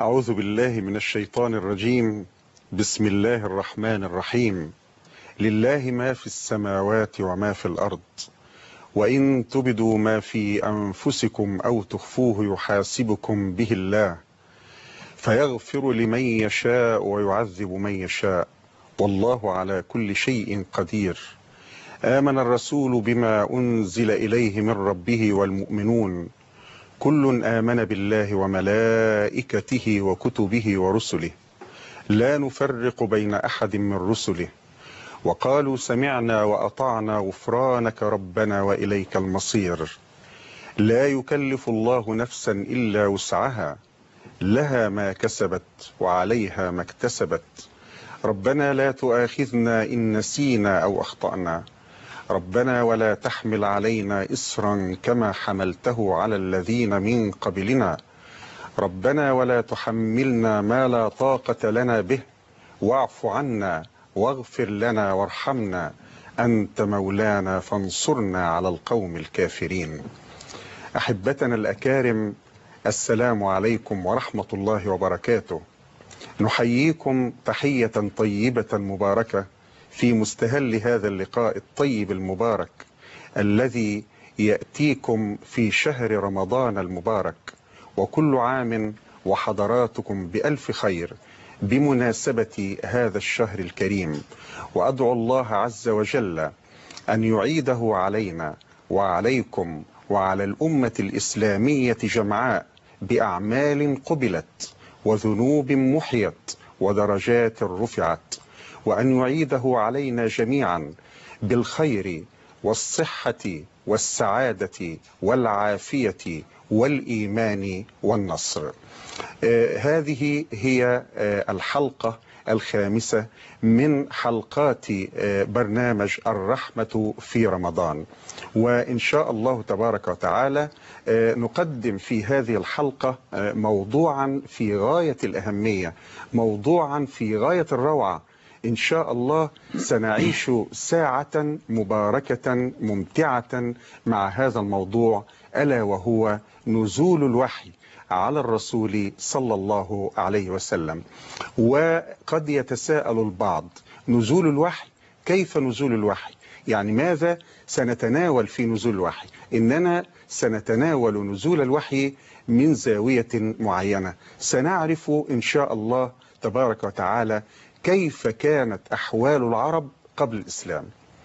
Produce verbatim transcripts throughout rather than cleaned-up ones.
أعوذ بالله من الشيطان الرجيم. بسم الله الرحمن الرحيم. لله ما في السماوات وما في الأرض، وإن تبدوا ما في أنفسكم أو تخفوه يحاسبكم به الله، فيغفر لمن يشاء ويعذب من يشاء، والله على كل شيء قدير. آمن الرسول بما أنزل إليه من ربه والمؤمنون، كل آمن بالله وملائكته وكتبه ورسله، لا نفرق بين أحد من رسله، وقالوا سمعنا وأطعنا غفرانك ربنا وإليك المصير. لا يكلف الله نفسا إلا وسعها، لها ما كسبت وعليها ما اكتسبت. ربنا لا تؤاخذنا إن نسينا أو أخطأنا، ربنا ولا تحمل علينا إصرا كما حملته على الذين من قبلنا، ربنا ولا تحملنا ما لا طاقة لنا به، واعف عنا واغفر لنا وارحمنا، أنت مولانا فانصرنا على القوم الكافرين. أحبتنا الأكارم، السلام عليكم ورحمة الله وبركاته. نحييكم تحية طيبة مباركة في مستهل هذا اللقاء الطيب المبارك الذي يأتيكم في شهر رمضان المبارك، وكل عام وحضراتكم بألف خير بمناسبة هذا الشهر الكريم. وأدعو الله عز وجل أن يعيده علينا وعليكم وعلى الأمة الإسلامية جمعاء بأعمال قبلت وذنوب محيت ودرجات رفعت، وأن يعيده علينا جميعا بالخير والصحة والسعادة والعافية والإيمان والنصر. آه هذه هي آه الحلقة الخامسة من حلقات آه برنامج الرحمة في رمضان، وإن شاء الله تبارك وتعالى آه نقدم في هذه الحلقة آه موضوعا في غاية الأهمية، موضوعا في غاية الروعة. إن شاء الله سنعيش ساعة مباركة ممتعة مع هذا الموضوع، ألا وهو نزول الوحي على الرسول صلى الله عليه وسلم. وقد يتساءل البعض، نزول الوحي، كيف نزول الوحي؟ يعني ماذا سنتناول في نزول الوحي؟ إننا سنتناول نزول الوحي من زاوية معينة. سنعرف إن شاء الله تبارك وتعالى كيف كانت أحوال العرب قبل الإسلام،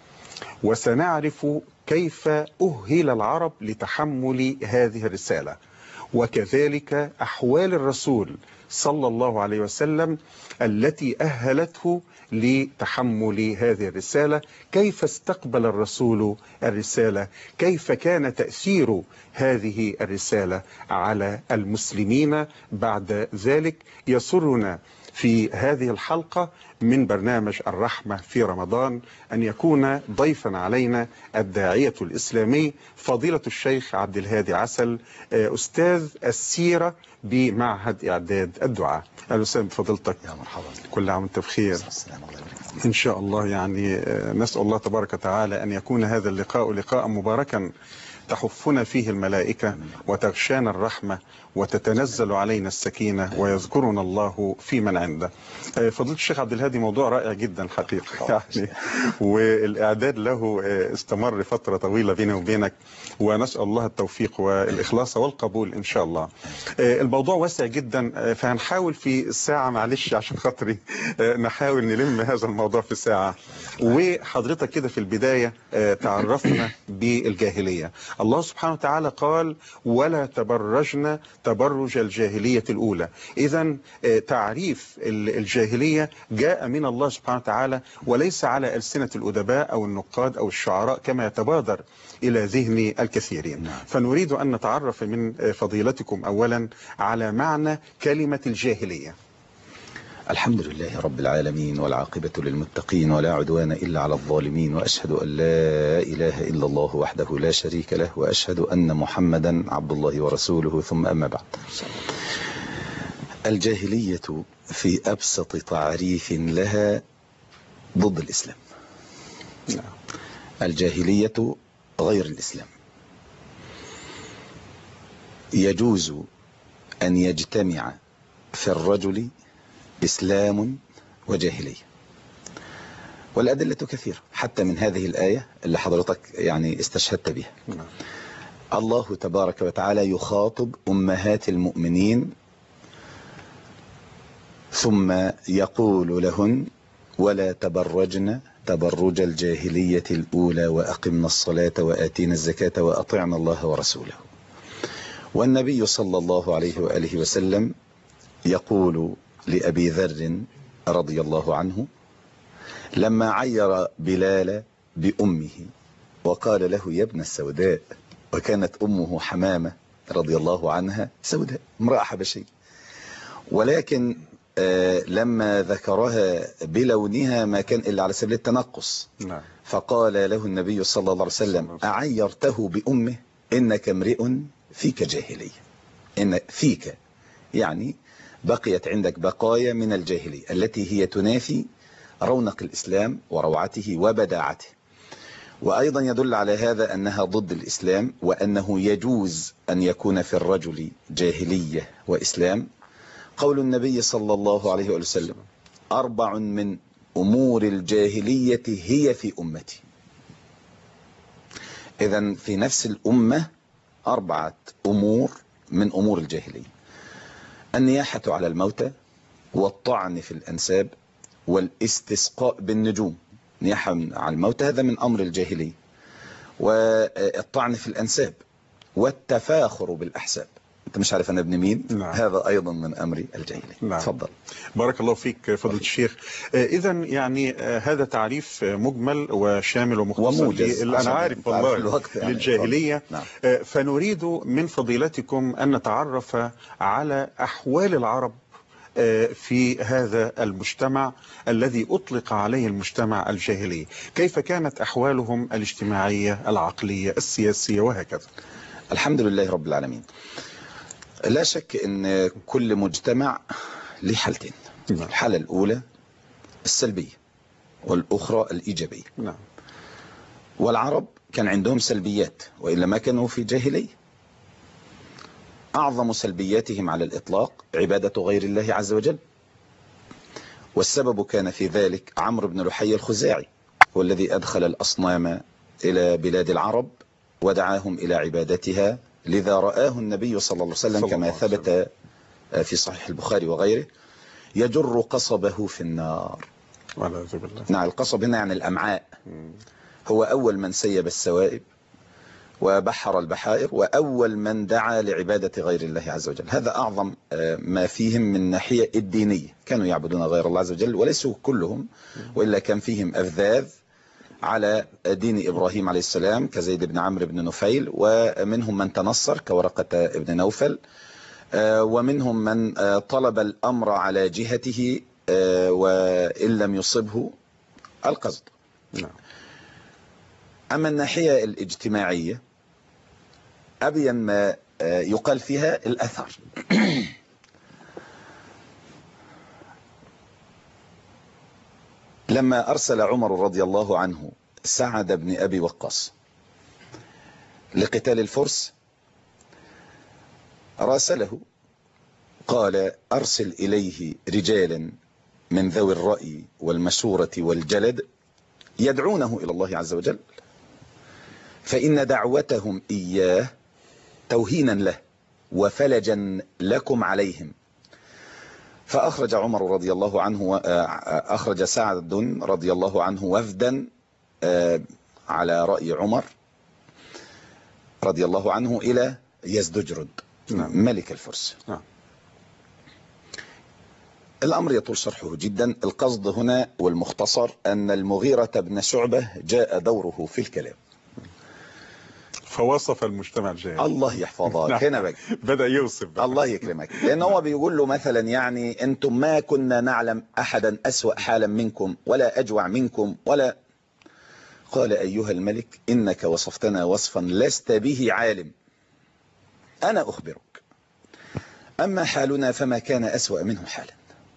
وسنعرف كيف أهل العرب لتحمل هذه الرسالة، وكذلك أحوال الرسول صلى الله عليه وسلم التي أهلته لتحمل هذه الرسالة. كيف استقبل الرسول الرسالة؟ كيف كان تأثير هذه الرسالة على المسلمين بعد ذلك؟ يسرنا في هذه الحلقة من برنامج الرحمة في رمضان أن يكون ضيفا علينا الداعية الإسلامي فضيلة الشيخ عبد الهادي عسل، أستاذ السيرة بمعهد إعداد الدعاء. أهلا وسهلا بفضيلتك. يا مرحبا. كل عام وانت بخير. إن شاء الله. يعني نسأل الله تبارك وتعالى أن يكون هذا اللقاء لقاء مباركا تحفنا فيه الملائكة وتغشانا الرحمة وتتنزل علينا السكينة ويذكرنا الله في من عنده. فضيلة الشيخ عبد الهادي، موضوع رائع جدا حقيقة يعني، والإعداد له استمر فترة طويلة بيني وبينك، ونسأل الله التوفيق والإخلاص والقبول إن شاء الله. الموضوع واسع جدا، فهنحاول في الساعة، معلش عشان خاطري نحاول نلم هذا الموضوع في ساعة. وحضرتك كده في البداية تعرفنا بالجاهلية. الله سبحانه وتعالى قال ولا تبرجن تبرج الجاهلية الأولى. إذن تعريف الجاهلية جاء من الله سبحانه وتعالى، وليس على ألسنة الأدباء أو النقاد أو الشعراء كما يتبادر إلى ذهن الكثيرين. فنريد أن نتعرف من فضيلتكم أولا على معنى كلمة الجاهلية. الحمد لله رب العالمين، والعاقبة للمتقين، ولا عدوان إلا على الظالمين، وأشهد أن لا إله إلا الله وحده لا شريك له، وأشهد أن محمدا عبد الله ورسوله، ثم أما بعد. الجاهلية في أبسط تعريف لها ضد الإسلام. الجاهلية غير الإسلام. يجوز أن يجتمع في الرجل إسلام وجاهلية. والأدلة كثيرة حتى من هذه الآية اللي حضرتك يعني استشهدت بها. الله تبارك وتعالى يخاطب أمهات المؤمنين ثم يقول لهن: ولا تبرجن تبرج الجاهلية الأولى وأقمنا الصلاة وآتينا الزكاة وأطعنا الله ورسوله. والنبي صلى الله عليه وآله وسلم يقول لأبي ذر رضي الله عنه لما عير بلال بأمه وقال له: يا ابن السوداء، وكانت أمه حمامة رضي الله عنها سوداء، امرأة حبشية، ولكن آه لما ذكرها بلونها ما كان إلا على سبيل التنقص. نعم. فقال له النبي صلى الله عليه وسلم: أعيرته بأمه؟ إنك امرئ فيك جاهلية. إن فيك يعني بقيت عندك بقايا من الجاهلية التي هي تنافي رونق الإسلام وروعته وبداعته. وأيضا يدل على هذا أنها ضد الإسلام، وأنه يجوز أن يكون في الرجل جاهلية وإسلام. قول النبي صلى الله عليه وسلم: أربع من أمور الجاهلية هي في أمتي. إذن في نفس الأمة أربعة أمور من أمور الجاهلية: النياحة على الموتى، والطعن في الأنساب، والاستسقاء بالنجوم. نياحة على الموتى هذا من أمر الجاهلية، والطعن في الأنساب، والتفاخر بالأحساب. أنت مش عارف أنا ابن مين؟ نعم. هذا أيضا من أمر الجاهلية. نعم. تفضل. بارك الله فيك فضيلة الشيخ. إذا يعني هذا تعريف مجمل وشامل ومختصر وموجز، أنا عارف والله يعني للجاهلية. نعم. فنريد من فضيلتكم أن نتعرف على أحوال العرب في هذا المجتمع الذي أطلق عليه المجتمع الجاهلي. كيف كانت أحوالهم الاجتماعية العقلية السياسية وهكذا؟ الحمد لله رب العالمين. لا شك أن كل مجتمع له حالتين. نعم. الحالة الأولى السلبية والأخرى الإيجابية. نعم. والعرب كان عندهم سلبيات، وإلا ما كانوا في جاهلية. أعظم سلبياتهم على الإطلاق عبادة غير الله عز وجل، والسبب كان في ذلك عمرو بن لحي الخزاعي، هو الذي أدخل الأصنام إلى بلاد العرب ودعاهم إلى عبادتها. لذا رآه النبي صلى الله عليه وسلم كما ثبت في صحيح البخاري وغيره يجر قصبه في النار. والعياذ بالله. نعم. القصب هنا يعني الأمعاء. هو أول من سيب السوائب وبحر البحائر، وأول من دعا لعبادة غير الله عز وجل. هذا أعظم ما فيهم من ناحية الدينية. كانوا يعبدون غير الله عز وجل، وليسوا كلهم، وإلا كان فيهم أفذاذ على دين إبراهيم عليه السلام كزيد بن عمرو بن نفيل، ومنهم من تنصر كورقة بن نوفل، ومنهم من طلب الأمر على جهته وإن لم يصبه القصد. أما الناحية الاجتماعية أبين ما يقال فيها الأثر. لما أرسل عمر رضي الله عنه سعد بن أبي وقاص لقتال الفرس راسله، قال: أرسل إليه رجالا من ذوي الرأي والمشورة والجلد يدعونه إلى الله عز وجل، فإن دعوتهم إياه توهينا له وفلجا لكم عليهم. فأخرج عمر رضي الله عنه أخرج سعد رضي الله عنه وفدا على رأي عمر رضي الله عنه إلى يزدجرد ملك الفرس. الأمر يطول شرحه جدا. القصد هنا والمختصر أن المغيرة بن شعبة جاء دوره في الكلام فوصف المجتمع الجاهلي. الله يحفظك. هنا بقى بدأ يوصف بقى. الله يكرمك. لأن هو بيقول له مثلا يعني أنتم ما كنا نعلم أحدا أسوأ حالا منكم ولا أجوع منكم ولا. قال: أيها الملك، إنك وصفتنا وصفا لست به عالم، أنا أخبرك. أما حالنا فما كان أسوأ منه حالا،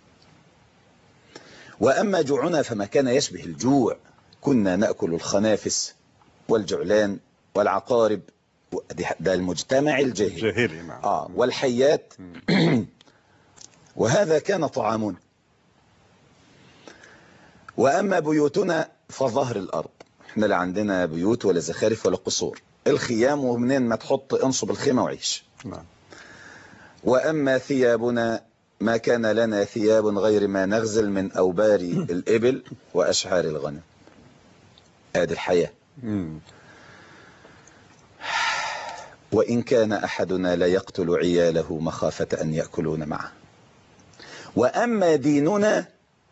وأما جوعنا فما كان يشبه الجوع. كنا نأكل الخنافس والجعلان والعقارب، ده المجتمع الجاهلي. جاهلي. نعم. آه والحيات وهذا كان طعامنا. وأما بيوتنا فظهر الأرض، احنا لا عندنا بيوت ولا زخارف ولا قصور، الخيام ومنين ما تحط انصب الخيمة وعيش. نعم. وأما ثيابنا ما كان لنا ثياب غير ما نغزل من أوبار الإبل وأشعار الغنم. هذه الحياة. مم. وإن كان أحدنا لا يقتل عياله مخافة أن يأكلون معه. وأما ديننا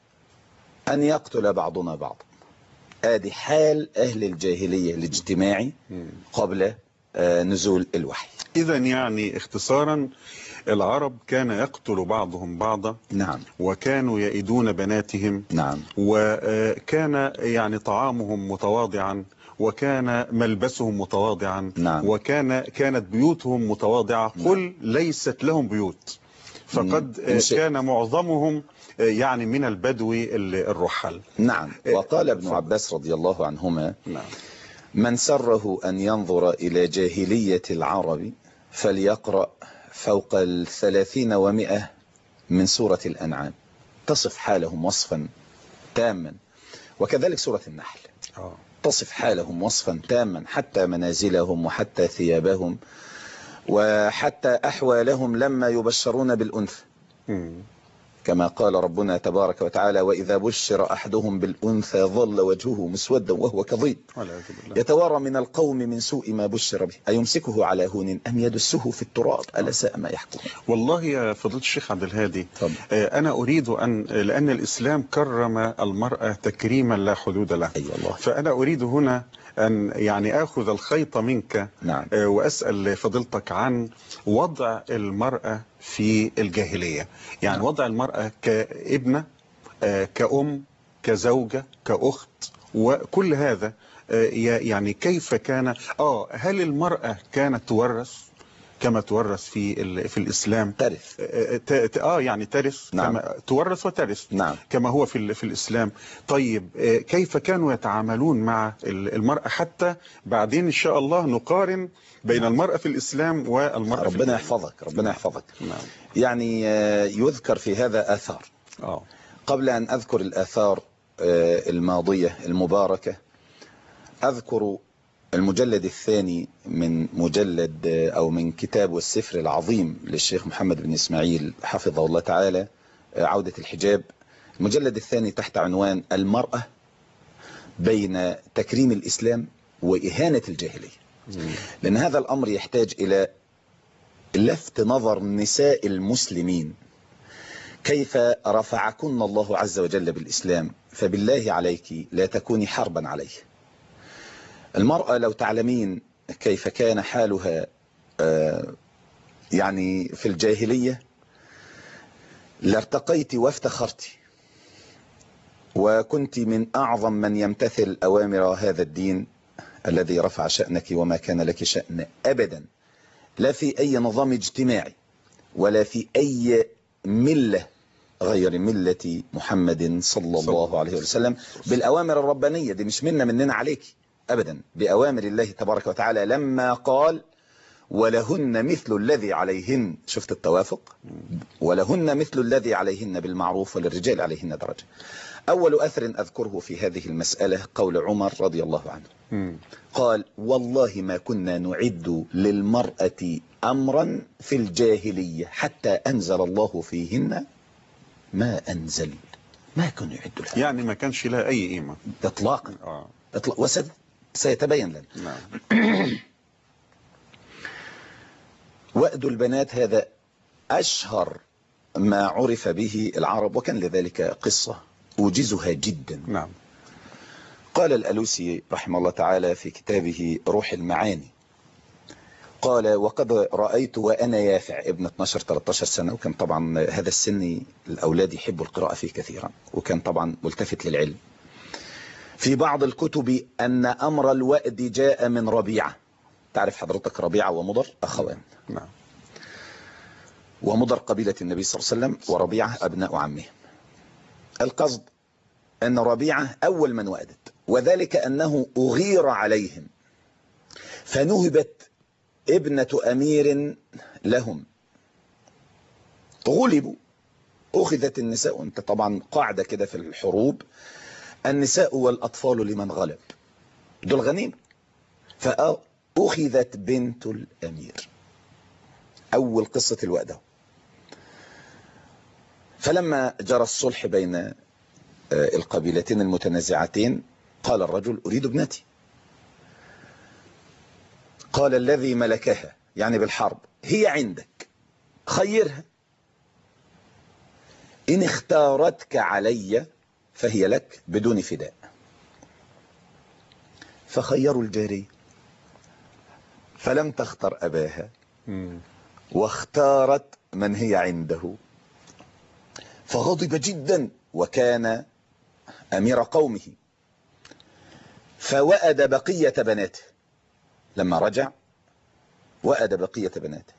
أن يقتل بعضنا بعضا. هذه حال أهل الجاهلية الاجتماعي قبل نزول الوحي. إذا يعني اختصارا، العرب كان يقتل بعضهم بعضا. نعم. وكانوا يئدون بناتهم. نعم. وكان يعني طعامهم متواضعا، وكان ملبسهم متواضعا. نعم. وكان كانت بيوتهم متواضعة. نعم. قل ليست لهم بيوت، فقد كان معظمهم يعني من البدو الرحل. نعم. وقال ابن عباس رضي الله عنهما: نعم. من سره أن ينظر إلى جاهلية العرب فليقرأ فوق الثلاثين ومئة من سورة الأنعام، تصف حالهم وصفا تاما. وكذلك سورة النحل تصف حالهم وصفا تاما، حتى منازلهم وحتى ثيابهم وحتى أحوالهم لما يبشرون بالأنثى، كما قال ربنا تبارك وتعالى: وإذا بشر أحدهم بالأنثى ظل وجهه مسودا وهو كظيم يتوارى من القوم من سوء ما بشر به أيمسكه على هون أم يدسه في التراب ألا ساء ما يحكم. والله يا فضيلة الشيخ عبد الهادي، طبعا. أنا أريد أن، لأن الإسلام كرم المرأة تكريما لا حدود له. أي الله. فأنا أريد هنا أن يعني أخذ الخيط منك. نعم. وأسأل فضيلتك عن وضع المرأة في الجاهلية، يعني نعم. وضع المرأة كابنة، كأم، كزوجة، كأخت، وكل هذا يعني كيف كان. آه هل المرأة كانت تورث كما تورث في في الإسلام؟ ترث. اه يعني ترث. نعم. كما تورث وترث. نعم. كما هو في في الإسلام. طيب كيف كانوا يتعاملون مع المرأة، حتى بعدين إن شاء الله نقارن بين نعم. المرأة في الإسلام والمرأة في ربنا يحفظك. ربنا يحفظك. نعم. يعني يذكر في هذا آثار. آه. قبل أن أذكر الآثار الماضية المباركة، أذكر المجلد الثاني من مجلد أو من كتاب والسفر العظيم للشيخ محمد بن إسماعيل حفظه الله تعالى، عودة الحجاب. المجلد الثاني تحت عنوان المرأة بين تكريم الإسلام وإهانة الجاهلية. لأن هذا الأمر يحتاج إلى لفت نظر نساء المسلمين، كيف رفعكن الله عز وجل بالإسلام، فبالله عليك لا تكوني حربا عليه. المرأة لو تعلمين كيف كان حالها يعني في الجاهلية لارتقيت وافتخرت، وكنت من أعظم من يمتثل أوامر هذا الدين الذي رفع شأنك وما كان لك شأن أبدا، لا في أي نظام اجتماعي ولا في أي ملة غير ملة محمد صلى الله عليه وسلم، بالأوامر الربانية دي، مش منا مننا عليك أبدا، بأوامر الله تبارك وتعالى. لما قال ولهن مثل الذي عليهن، شفت التوافق، ولهن مثل الذي عليهن بالمعروف وللرجال عليهن درجة. أول أثر أذكره في هذه المسألة قول عمر رضي الله عنه، م. قال والله ما كنا نعد للمرأة أمرا في الجاهلية حتى أنزل الله فيهن ما أنزل. ما كانوا يعدوا لها، يعني ما كانش لها أي قيمة إطلاقا. آه. إطلاق. وسد سيتبين لنا. نعم. وأد البنات هذا أشهر ما عرف به العرب، وكان لذلك قصة أوجزها جدا. نعم. قال الألوسي رحمه الله تعالى في كتابه روح المعاني، قال وقد رأيت وأنا يافع ابن اثناشر ثلاثة عشر سنة، وكان طبعا هذا السن الأولاد يحبوا القراءة فيه كثيرا، وكان طبعا ملتفت للعلم، في بعض الكتب أن أمر الوأد جاء من ربيعة. تعرف حضرتك ربيعة ومضر أخوان. نعم. ومضر قبيلة النبي صلى الله عليه وسلم، وربيعة أبناء عمه. القصد أن ربيعة أول من وأدت، وذلك أنه أغير عليهم فنهبت ابنة أمير لهم، غلبوا أخذت النساء، وانت طبعا قاعدة كده في الحروب، النساء والأطفال لمن غلب، دول غنيمة. فأخذت بنت الأمير، أول قصة الوأد. فلما جرى الصلح بين القبيلتين المتنازعتين قال الرجل أريد ابنتي. قال الذي ملكها يعني بالحرب هي عندك، خيرها، إن اختارتك علي فهي لك بدون فداء. فخيروا الجارية فلم تختر أباها واختارت من هي عنده، فغضب جدا وكان أمير قومه، فوأد بقية بناته. لما رجع وأد بقية بناته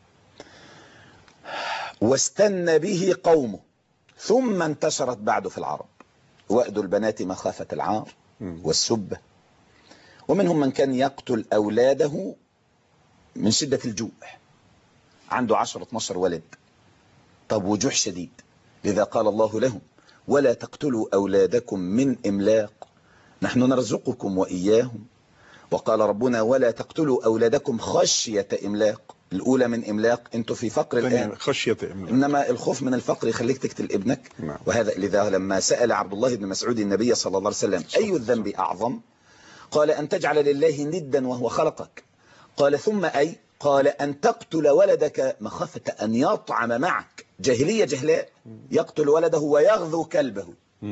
واستنى به قومه، ثم انتشرت بعد في العرب وأد البنات مخافة العار والسبة، ومنهم من كان يقتل أولاده من شدة الجوع، عنده عشرة اثناشر ولد، طب وجوع شديد، لذا قال الله لهم ولا تقتلوا أولادكم من إملاق نحن نرزقكم وإياهم. وقال ربنا ولا تقتلوا أولادكم خشية إملاق، الأولى من إملاق، أنتوا في فقر الآن، خشية إملاق، إنما الخوف من الفقر يخليك تقتل ابنك. نعم. وهذا لذا لما سأل عبد الله بن مسعود النبي صلى الله عليه وسلم أي الذنب أعظم، قال أن تجعل لله ندا وهو خلقك. قال ثم أي؟ قال أن تقتل ولدك مخافة أن يطعم معك، جاهلية جهلاء، يقتل ولده ويغذو كلبه.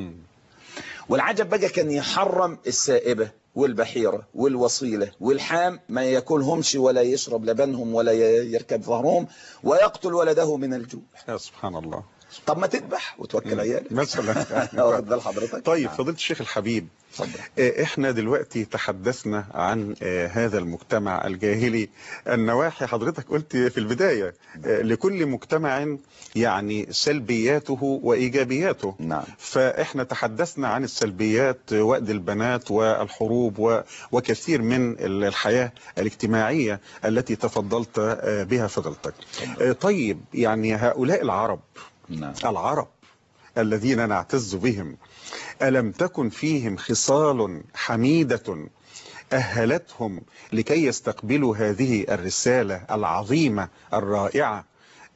والعجب بقى كان يحرم السائبة والبحيرة والوصيلة والحام، ما يأكلهمش ولا يشرب لبنهم ولا يركب ظهرهم، ويقتل ولده من الجوع. يا سبحان الله. طب ما تذبح وتوكل عيالك مثلا. واخد بال حضرتك؟ طيب فضيلة الشيخ الحبيب، احنا دلوقتي تحدثنا عن هذا المجتمع الجاهلي، النواحي حضرتك قلت في البداية لكل مجتمع يعني سلبياته وإيجابياته. نعم. فاحنا تحدثنا عن السلبيات، وأد البنات والحروب وكثير من الحياة الاجتماعية التي تفضلت بها فضلتك. طيب يعني هؤلاء العرب، نعم. العرب الذين نعتز بهم، ألم تكن فيهم خصال حميدة أهلتهم لكي يستقبلوا هذه الرسالة العظيمة الرائعة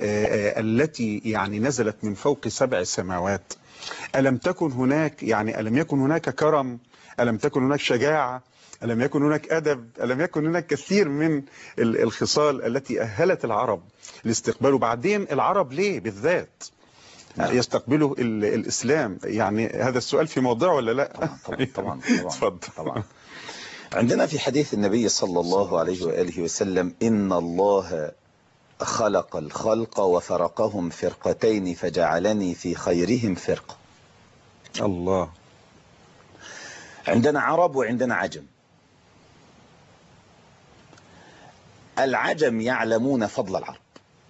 التي يعني نزلت من فوق سبع سماوات؟ ألم تكن هناك يعني ألم يكن هناك كرم؟ ألم تكن هناك شجاعة؟ ألم يكن هناك أدب؟ ألم يكن هناك كثير من الخصال التي أهلت العرب لاستقباله؟ بعدين العرب ليه بالذات يستقبلوا الإسلام؟ يعني هذا السؤال في موضوع ولا لا؟ طبعا طبعا طبعا, طبعا. عندنا في حديث النبي صلى الله عليه وآله وسلم إن الله خلق الخلق وفرقهم فرقتين فجعلني في خيرهم فرقة. الله. عندنا عرب وعندنا عجم. العجم يعلمون فضل العرب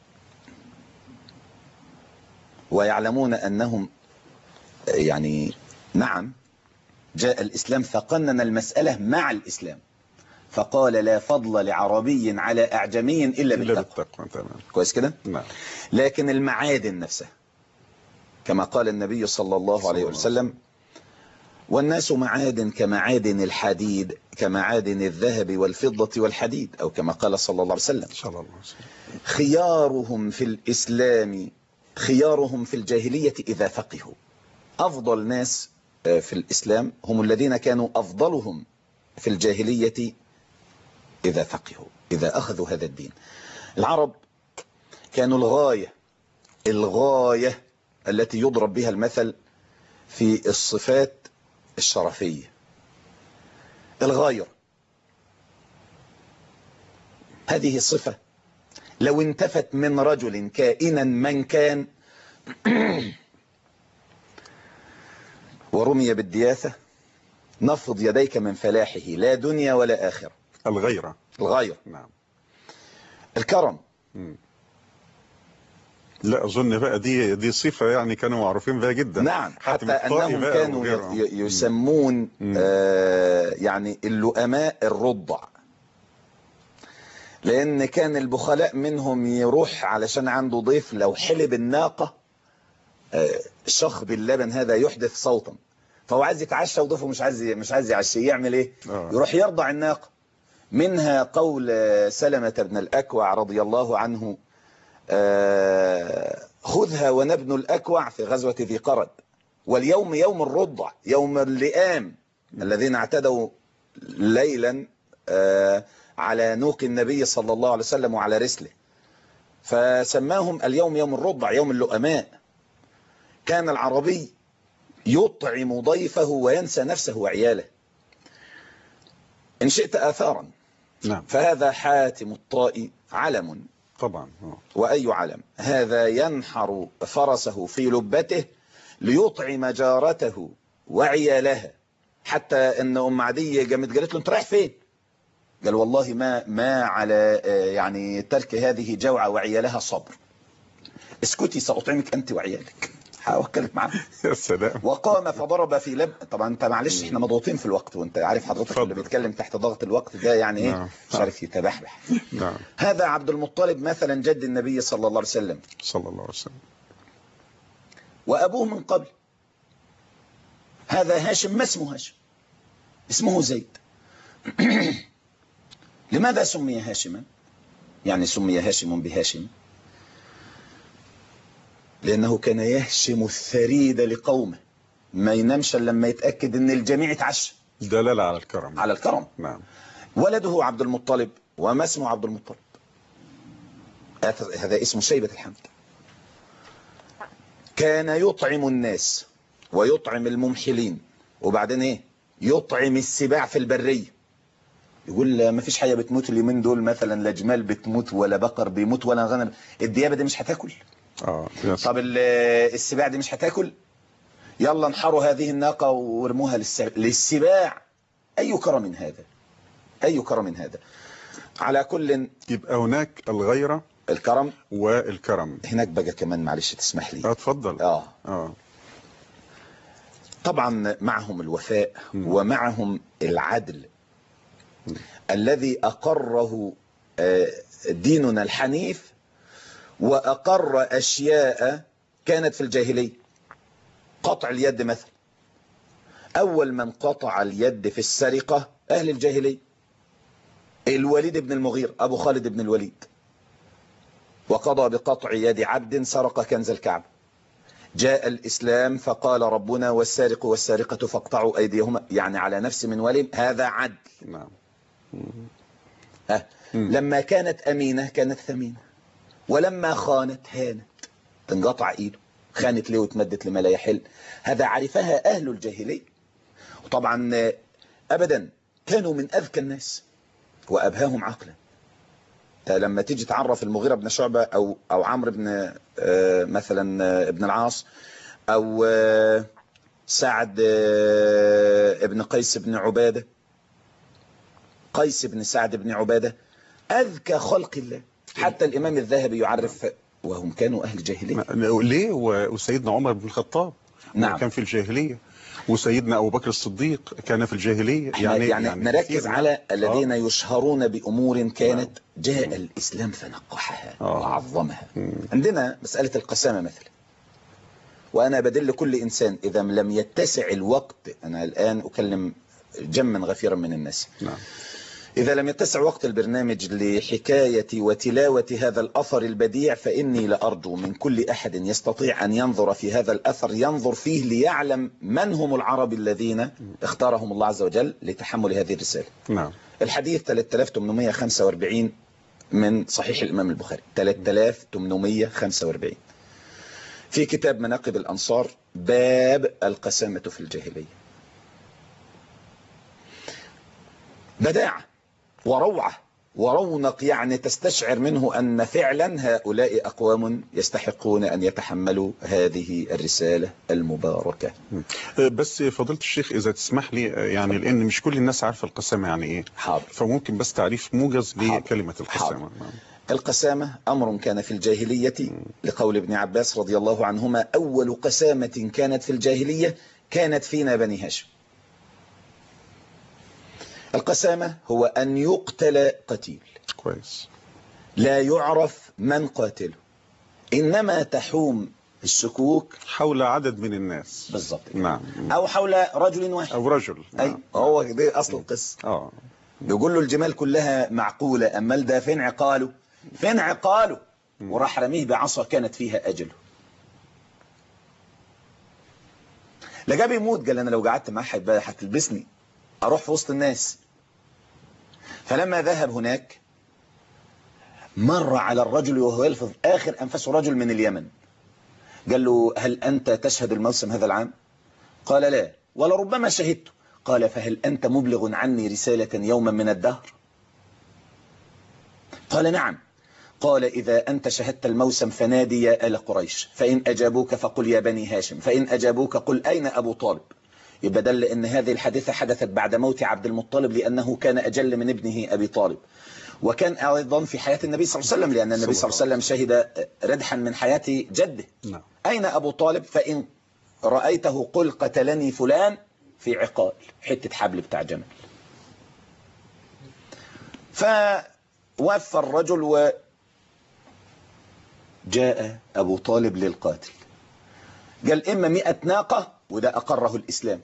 ويعلمون أنهم يعني نعم جاء الإسلام فقنن المسألة مع الإسلام، فقال لا فضل لعربي على أعجمي إلا بالتقوى. كويس كده؟ نعم. لكن المعادن نفسها كما قال النبي صلى الله عليه وسلم والناس معادن كمعادن الحديد كمعادن الذهب والفضة والحديد، أو كما قال صلى الله عليه وسلم خيارهم في الإسلام خيارهم في الجاهلية إذا فقهوا. أفضل ناس في الإسلام هم الذين كانوا أفضلهم في الجاهلية إذا فقهوا، إذا أخذوا هذا الدين. العرب كانوا الغاية الغاية التي يضرب بها المثل في الصفات الشرفية، الغاية. هذه الصفة لو انتفت من رجل كائنا من كان ورمي بالدياثة نفض يديك من فلاحه لا دنيا ولا آخرة. الغيرة. الغيرة. نعم. الكرم. م. لا أظن بقى دي دي صفة يعني كانوا معروفين بها جدا. نعم. حتى أنهم كانوا يسمون آه يعني اللؤماء الرضع، لأن كان البخلاء منهم يروح علشان عنده ضيف لو حلب الناقة شخب اللبن هذا يحدث صوتا، فهو عايز يتعشى وضيفه مش عايز مش عايز يعشيه، يعمل ايه؟ آه. يروح يرضع الناقة. منها قول سلمة بن الأكوع رضي الله عنه: آه خذها ونبن الأكوع في غزوة ذي قرد، واليوم يوم الرضع، يوم اللئام الذين اعتدوا ليلا آه على نوق النبي صلى الله عليه وسلم وعلى رسله، فسماهم اليوم يوم الرضع، يوم اللؤماء. كان العربي يطعم ضيفه وينسى نفسه وعياله. إن شئت آثارا، نعم. فهذا حاتم الطائي علم، طبعا. آه. وأي علم؟ هذا ينحر فرسه في لبته ليطعم جارته وعيالها، حتى ان ام عدي قامت قالت له: انت رايح فين؟ قال: والله ما ما على يعني ترك هذه جوعة وعيالها صبر. اسكتي سأطعمك انت وعيالك، هوكلك معاك. يا سلام. وقام فضرب في لب. طبعا انت معلش احنا مضغوطين في الوقت، وانت عارف حضرتك اتفضل. اللي بيتكلم تحت ضغط الوقت ده يعني ايه؟ نعم. مش عارف يتبحبح. نعم. هذا عبد المطلب مثلا جد النبي صلى الله عليه وسلم، صلى الله عليه وسلم. وأبوه من قبل. هذا هاشم ما اسمه هاشم، اسمه زيد. لماذا سمي هاشما؟ يعني سمي هاشم بهاشم لأنه كان يهشم الثريد لقومه، ما ينامش لما يتأكد أن الجميع يتعشى. دلالة على الكرم. على الكرم. نعم. ولده عبد المطلب، وما اسمه عبد المطلب؟ هذا اسمه شيبة الحمد. كان يطعم الناس ويطعم الممحلين، وبعدين ايه؟ يطعم السباع في البرية. يقول ما فيش حاجة بتموت اليومين دول، مثلا لا جمال بتموت ولا بقر بيموت ولا غنم. الديابة دي مش هتاكل. اه. طب السباع دي مش هتاكل. يلا انحروا هذه الناقة وارموها للسباع. أي كرم من هذا، أي كرم من هذا. على كل، يبقى هناك الغيرة، الكرم والكرم. هناك بقى كمان، معلش تسمح لي. اه اتفضل. اه اه. طبعا معهم الوفاء م. ومعهم العدل م. الذي أقره ديننا الحنيف، وأقر أشياء كانت في الجاهلية. قطع اليد مثلا، أول من قطع اليد في السرقة أهل الجاهلية. الوليد بن المغير أبو خالد بن الوليد، وقضى بقطع يد عبد سرق كنز الكعبة. جاء الإسلام فقال ربنا: والسارق والسارقة فاقطعوا أيديهما، يعني على نفس من ولي. هذا عدل. نعم. أه. لما كانت أمينة كانت ثمينة، ولما خانت هانت، تنقطع إيده. خانت ليه وتمدت لما لا يحل. هذا عرفها أهل الجاهلية. وطبعا أبدا كانوا من أذكى الناس وأبهاهم عقلا. لما تيجي تعرف المغيرة بن شعبة أو أو عمرو بن مثلا ابن العاص، أو سعد ابن قيس بن عبادة، قيس بن سعد بن عبادة، أذكى خلق الله. حتى الإمام الذهبي يعرف، وهم كانوا أهل جاهلية. ليه؟ وسيدنا عمر بن الخطاب نعم. كان في الجاهلية، وسيدنا أبو بكر الصديق كان في الجاهلية. يعني, يعني, يعني نركز على نعم. الذين آه. يشهرون بأمور كانت جاء الإسلام فنقحها آه. وعظمها. مم. عندنا مسألة القسامة مثلا، وأنا بدل كل إنسان إذا لم يتسع الوقت، أنا الآن أكلم جما غفيرا من الناس. نعم. إذا لم يتسع وقت البرنامج لحكاية وتلاوة هذا الأثر البديع، فإني لأرجو من كل أحد يستطيع أن ينظر في هذا الأثر ينظر فيه ليعلم من هم العرب الذين اختارهم الله عز وجل لتحمل هذه الرسالة. نعم. الحديث ثلاثة آلاف وثمانمائة وخمسة وأربعين من صحيح الإمام البخاري، ثلاثة آلاف وثمانمائة وخمسة وأربعين، في كتاب مناقب الأنصار، باب القسامة في الجاهلية. بداعة وروعة ورونق، يعني تستشعر منه أن فعلا هؤلاء أقوام يستحقون أن يتحملوا هذه الرسالة المباركة. بس فضيلة الشيخ إذا تسمح لي، يعني لأن مش كل الناس عارفة القسامة يعني إيه. حاضر. فممكن بس تعريف موجز لكلمة القسامة. حاضر. القسامة أمر كان في الجاهلية، لقول ابن عباس رضي الله عنهما: أول قسامة كانت في الجاهلية كانت فينا بني هاشم. القسامة هو أن يقتل قتيل كويس، لا يعرف من قاتله، إنما تحوم الشكوك حول عدد من الناس بالظبط. نعم. أو حول رجل واحد أو رجل. أي نعم. هو ده أصل القصة. اه بيقول له الجمال كلها معقولة، أما ده فين عقاله فين عقاله وراح رميه بعصا كانت فيها أجله. لقاه بيموت، قال أنا لو قعدت معاه هتلبسني أروح في وسط الناس. فلما ذهب هناك مر على الرجل وهو يلفظ آخر أنفسه، رجل من اليمن. قال له هل أنت تشهد الموسم هذا العام؟ قال لا ولربما شهدته. قال فهل أنت مبلغ عني رسالة يوما من الدهر؟ قال نعم. قال إذا أنت شهدت الموسم فنادي يا آل قريش، فإن أجابوك فقل يا بني هاشم، فإن أجابوك قل أين أبو طالب. يبقى دل أن هذه الحادثة حدثت بعد موت عبد المطلب، لأنه كان أجل من ابنه أبي طالب، وكان أيضا في حياة النبي صلى الله عليه وسلم، لأن النبي صلى الله عليه وسلم شهد ردحا من حياة جده. نعم. أين أبو طالب؟ فإن رأيته قل قتلني فلان في عقال، حتة حبل بتاع جمل. فوفى الرجل وجاء أبو طالب للقاتل، قال إما مئة ناقة وده أقره الإسلام،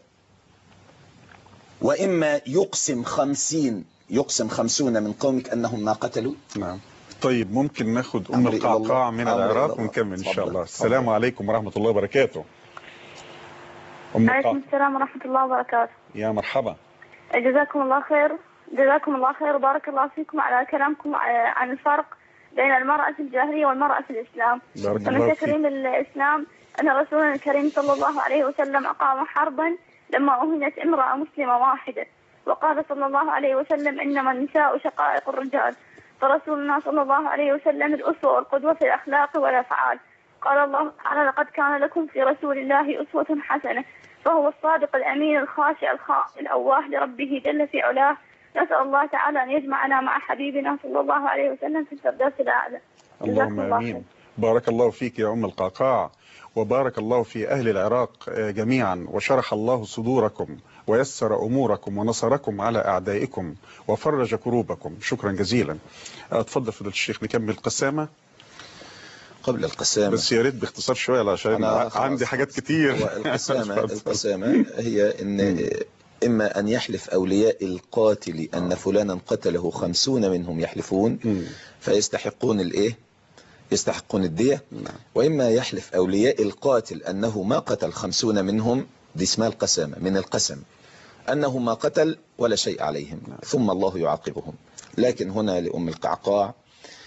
وإما يقسم خمسين يقسم خمسون من قومك أنهم ما قتلوا. نعم. طيب ممكن ناخد أم القعقاع من العراق ونكمل إن شاء الله. السلام عليكم ورحمة الله وبركاته. أم عليكم السلام ورحمة الله وبركاته. يا مرحبا. جزاكم الله خير جزاكم الله خير وبارك الله فيكم على كلامكم عن الفرق بين المرأة في الجاهلية والمرأة في الإسلام. فمن تكريم الإسلام أن رسولنا الكريم صلى الله عليه وسلم أقام حربا لما أهنت امرأة مسلمة واحدة، وقال صلى الله عليه وسلم إنما النساء شقائق الرجال. فرسولنا صلى الله عليه وسلم الأسوة والقدوة في الأخلاق والأفعال. قال الله تعالى لقد كان لكم في رسول الله أسوة حسنة، فهو الصادق الأمين الخاشع الخائف الأواه لربه جل في علاه. نسأل الله تعالى أن يجمعنا مع حبيبنا صلى الله عليه وسلم في الفردوس الأعلى. اللهم آمين. بارك الله فيك يا أم القعقاع، وبارك الله في أهل العراق جميعا، وشرح الله صدوركم ويسر أموركم ونصركم على أعدائكم وفرج كروبكم. شكرا جزيلا. أتفضل فضيلة الشيخ نكمل القسامة. قبل القسامة بس يا ريت باختصار شوية عشان عندي حاجات كتير. القسامة القسامة هي إن إما أن يحلف أولياء القاتل أن فلانا قتله خمسون منهم يحلفون فيستحقون الإيه؟ يستحقون الدية. وإما يحلف أولياء القاتل أنه ما قتل خمسون منهم، دي اسمها القسامة من القسم، أنه ما قتل ولا شيء عليهم ثم الله يعاقبهم. لكن هنا لأم القعقاع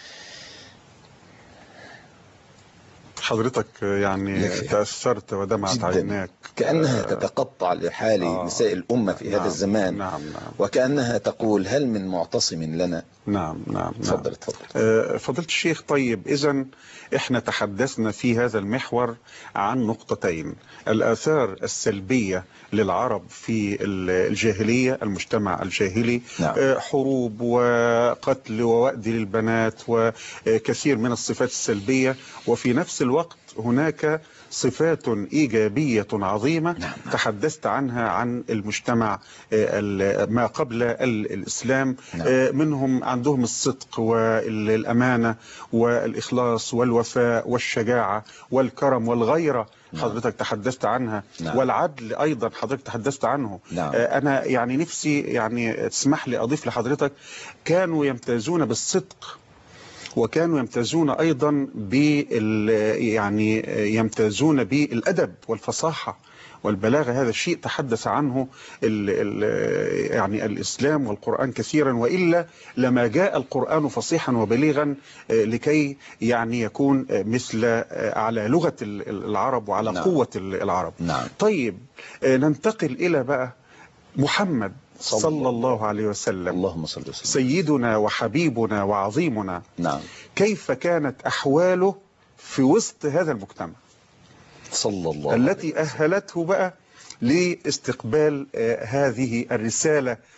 حضرتك يعني تأثرت ودمعت عيناك، كأنها تتقطع لحال آه نساء الأمة في نعم هذا الزمان. نعم نعم. وكأنها تقول هل من معتصم لنا. نعم نعم. تفضل تفضل. آه فضيلة الشيخ، طيب إذن إحنا تحدثنا في هذا المحور عن نقطتين: الآثار السلبية للعرب في الجاهلية، المجتمع الجاهلي، نعم. آه حروب وقتل ووأد للبنات وكثير من الصفات السلبية، وفي نفس الوقت هناك صفات إيجابية عظيمة نعم. تحدثت عنها عن المجتمع ما قبل الإسلام. نعم. منهم عندهم الصدق والأمانة والإخلاص والوفاء والشجاعة والكرم والغيرة. نعم. حضرتك تحدثت عنها. نعم. والعدل أيضا حضرتك تحدثت عنه. نعم. أنا يعني نفسي يعني تسمح لي أضيف لحضرتك، كانوا يمتازون بالصدق، وكانوا يمتازون أيضا بال يعني يمتازون بالأدب والفصاحة والبلاغة. هذا الشيء تحدث عنه ال ال يعني الإسلام والقرآن كثيرا، وإلا لما جاء القرآن فصيحا وبليغا لكي يعني يكون مثل على لغة العرب وعلى نعم. قوة العرب. نعم. طيب ننتقل إلى بقى محمد صلى, صلى الله عليه وسلم. اللهم صل وسلم. سيدنا وحبيبنا وعظيمنا. نعم. كيف كانت أحواله في وسط هذا المجتمع صلى الله التي أهلته بقى لاستقبال آه هذه الرسالة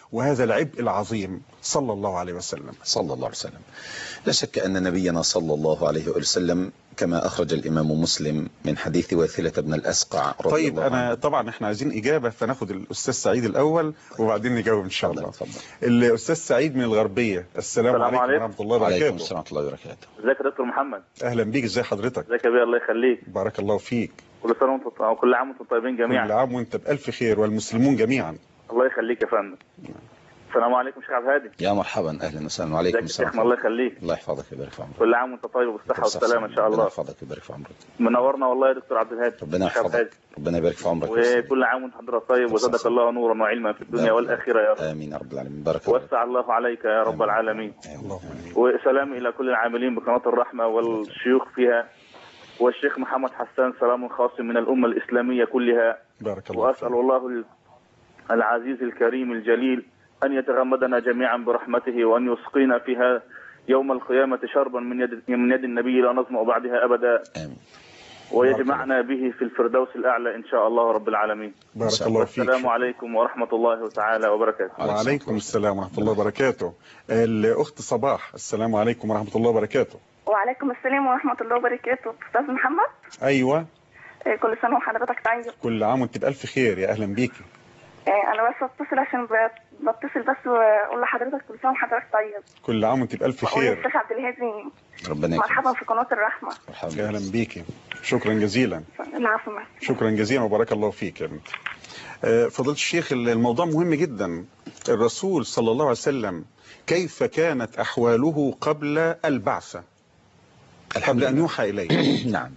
وهذا العبء العظيم صلى الله عليه وسلم. صلى الله عليه وسلم. لا شك أن نبينا صلى الله عليه وسلم كما أخرج الإمام مسلم من حديث واثلة بن الأسقع رضي طيب الله أنا عنه. طبعا احنا عايزين إجابة، فناخد الأستاذ سعيد الأول وبعدين نجاوب إن شاء الله. اتفضل. الأستاذ سعيد من الغربية. السلام, السلام عليكم عليكم. ورحمة الله وبركاته. وعليكم السلام ورحمة الله وبركاته. ازيك يا دكتور محمد؟ أهلا بيك، ازي حضرتك؟ ازيك يا بيه؟ الله يخليك. بارك الله فيك. كل سنه وانتم كل عام وانتم طيبين جميعا. كل عام وانت بألف خير والمسلمون جميعا. الله يخليك يا فندم. السلام عليكم شيخ عبد الهادي. يا مرحبا، أهلا وسهلا. وعليكم ازيك يا السلام. شيخنا؟ الله يخليك. الله يحفظك ويبارك في عمرك. كل عام وانت طيب وبالصحه والسلامه ان شاء الله الله. يحفظك ويبارك في عمرك. منورنا والله يا دكتور عبد الهادي. ربنا يحفظك، ربنا يبارك في عمرك. وكل عام وانت حضرتك طيب وزادك الله نورا وعلما في الدنيا والاخره يا رب. امين يا رب العالمين. بارك الله. وسع الله عليك يا رب العالمين. وسلام الى كل العاملين بقناه الرحمه والشيوخ فيها، والشيخ محمد حسان سلام خاص من الامه الاسلاميه كلها. بارك الله. واسال الله العزيز الكريم الجليل أن يتغمدنا جميعا برحمته، وأن يسقينا فيها يوم القيامة شربا من يد من يد النبي لا نظمأ بعدها أبدا. آمين. ويجمعنا به في الفردوس الأعلى إن شاء الله رب العالمين. بارك الله فيك. السلام عليكم ورحمة الله تعالى وبركاته. وعليكم السلام ورحمة الله وبركاته. الأخت صباح، السلام عليكم ورحمة الله وبركاته. وعليكم السلام ورحمة الله وبركاته. أستاذ محمد. أيوة. كل سنة وحضرتك طيب. كل عام وانت بألف خير، يا أهلا بيكي. أنا بس أتصل عشان بتصل بس وأقول لحضرتك كل سنة وحضرتك طيب. كل عام وانت بألف خير. الشيخ عبد الهادي. ربنا يكرمك. مرحبا في قناة الرحمة. يا أهلا بيكي. شكرا جزيلا. العفو. شكرا جزيلا وبارك الله فيك يا بنتي. فضيلة الشيخ، الموضوع مهم جدا. الرسول صلى الله عليه وسلم كيف كانت أحواله قبل البعثة، قبل أن يوحى إليه؟ نعم.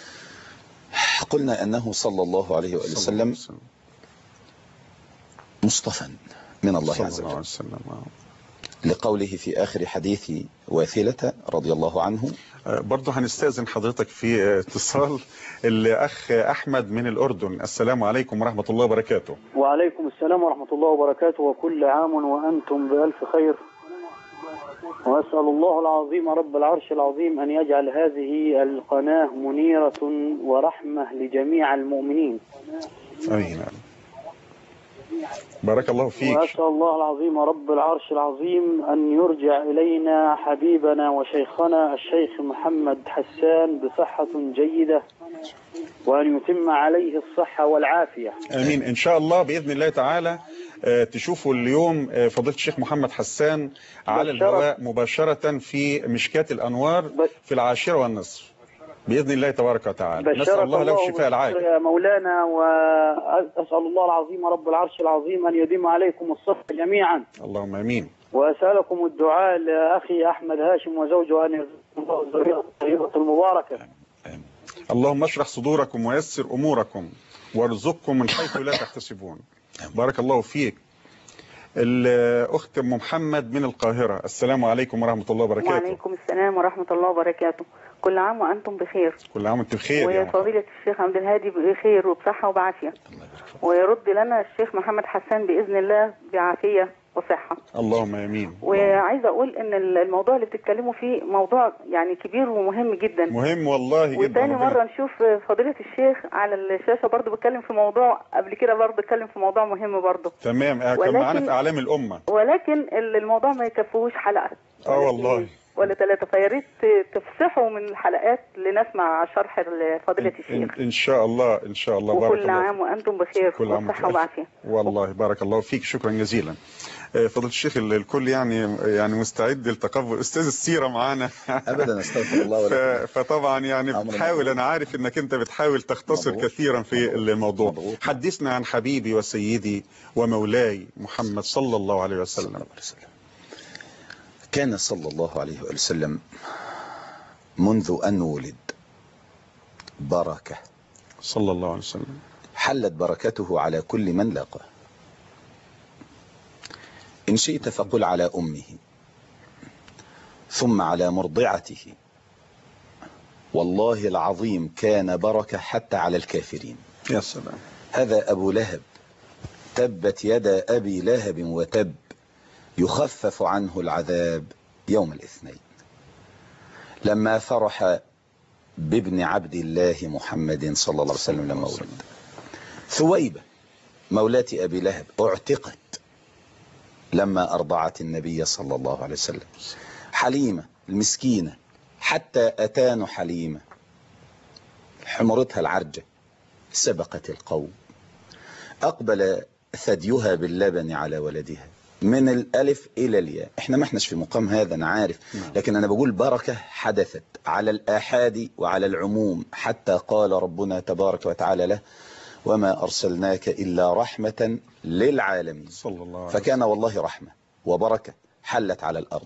قلنا أنه صلى الله عليه وسلم مصطفى من الله عز وجل، لقوله في آخر حديث واثلة رضي الله عنه. برضه هنستأذن حضرتك في اتصال الأخ أحمد من الأردن. السلام عليكم ورحمة الله وبركاته. وعليكم السلام ورحمة الله وبركاته، وكل عام وأنتم بألف خير. وأسأل الله العظيم رب العرش العظيم أن يجعل هذه القناة منيرة ورحمة لجميع المؤمنين. آمين. بارك الله فيك. وأسأل الله العظيم رب العرش العظيم أن يرجع إلينا حبيبنا وشيخنا الشيخ محمد حسان بصحة جيدة، وأن يتم عليه الصحة والعافية. آمين إن شاء الله بإذن الله تعالى. تشوفوا اليوم فضيلة الشيخ محمد حسان على الهواء مباشرة في مشكات الأنوار في العاشرة والنصف بإذن الله تبارك وتعالى. نسأل الله له الشفاء العاجل يا مولانا، وأسأل الله العظيم رب العرش العظيم أن يديم عليكم الصحة جميعا. اللهم آمين. وأسألكم الدعاء لأخي أحمد هاشم وزوجه أن يرزقهم الله الذرية الطيبة المباركة. اللهم اشرح صدوركم ويسر أموركم وارزقكم من حيث لا تحتسبون. بارك الله فيك. الأخت أم محمد من القاهرة. السلام عليكم ورحمة الله وبركاته. وعليكم السلام ورحمة الله وبركاته. كل عام وأنتم بخير. كل عام وأنتم بخير. وفضيلة الشيخ عبد الهادي بخير وبصحة وبعافية، ويرد لنا الشيخ محمد حسان بإذن الله بعافية وصحة. اللهم آمين. وعايزة أقول إن الموضوع اللي بتتكلموا فيه موضوع يعني كبير ومهم جدا. مهم والله جدا. وتاني مرة نشوف فضيلة الشيخ على الشاشة برضه بتكلم في موضوع قبل كده، برضه بتكلم في موضوع مهم برضه. تمام. كان معانا في أعلام الأمة. ولكن الموضوع ما يكفوش حلقة. اه والله. ولا ثلاثة، فيا ريت تفسحوا من الحلقات لنسمع شرح فضيلة الشيخ. إن شاء الله إن شاء الله. بارك الله. وكل عام وأنتم بخير وصحة وعافية. والله بارك الله فيك. شكرا جزيلا. فضيلة الشيخ الكل يعني يعني مستعد لتقبل أستاذ السيرة معانا. أبدا استغفر الله ولكم. فطبعا يعني بتحاول، أنا عارف إنك أنت بتحاول تختصر مضبوط. كثيرا في الموضوع. مضبوط. حدثنا عن حبيبي وسيدي ومولاي محمد صلى الله عليه وسلم. كان صلى الله عليه وسلم منذ أن ولد بركة صلى الله عليه وسلم، حلت بركته على كل من لاقاه. إن شئت فقل على أمه، ثم على مرضعته. والله العظيم كان بركة حتى على الكافرين. يا سلام. هذا أبو لهب، تبت يدا أبي لهب وتب، يخفف عنه العذاب يوم الاثنين. لما فرح بابن عبد الله محمد صلى الله عليه وسلم لما ولد، ثويبة مولاة أبي لهب اعتقت لما أرضعت النبي صلى الله عليه وسلم. حليمة المسكينة حتى أتان حليمة حمرتها العرجة سبقت القوم، أقبل ثديها باللبن على ولدها من الألف إلى الياء. احنا ما احناش في مقام هذا أنا عارف، لكن أنا بقول بركة حدثت على الآحاد وعلى العموم، حتى قال ربنا تبارك وتعالى له وما أرسلناك إلا رحمة للعالمين صلى الله عليه فكان والله رحمة وبركة حلت على الأرض.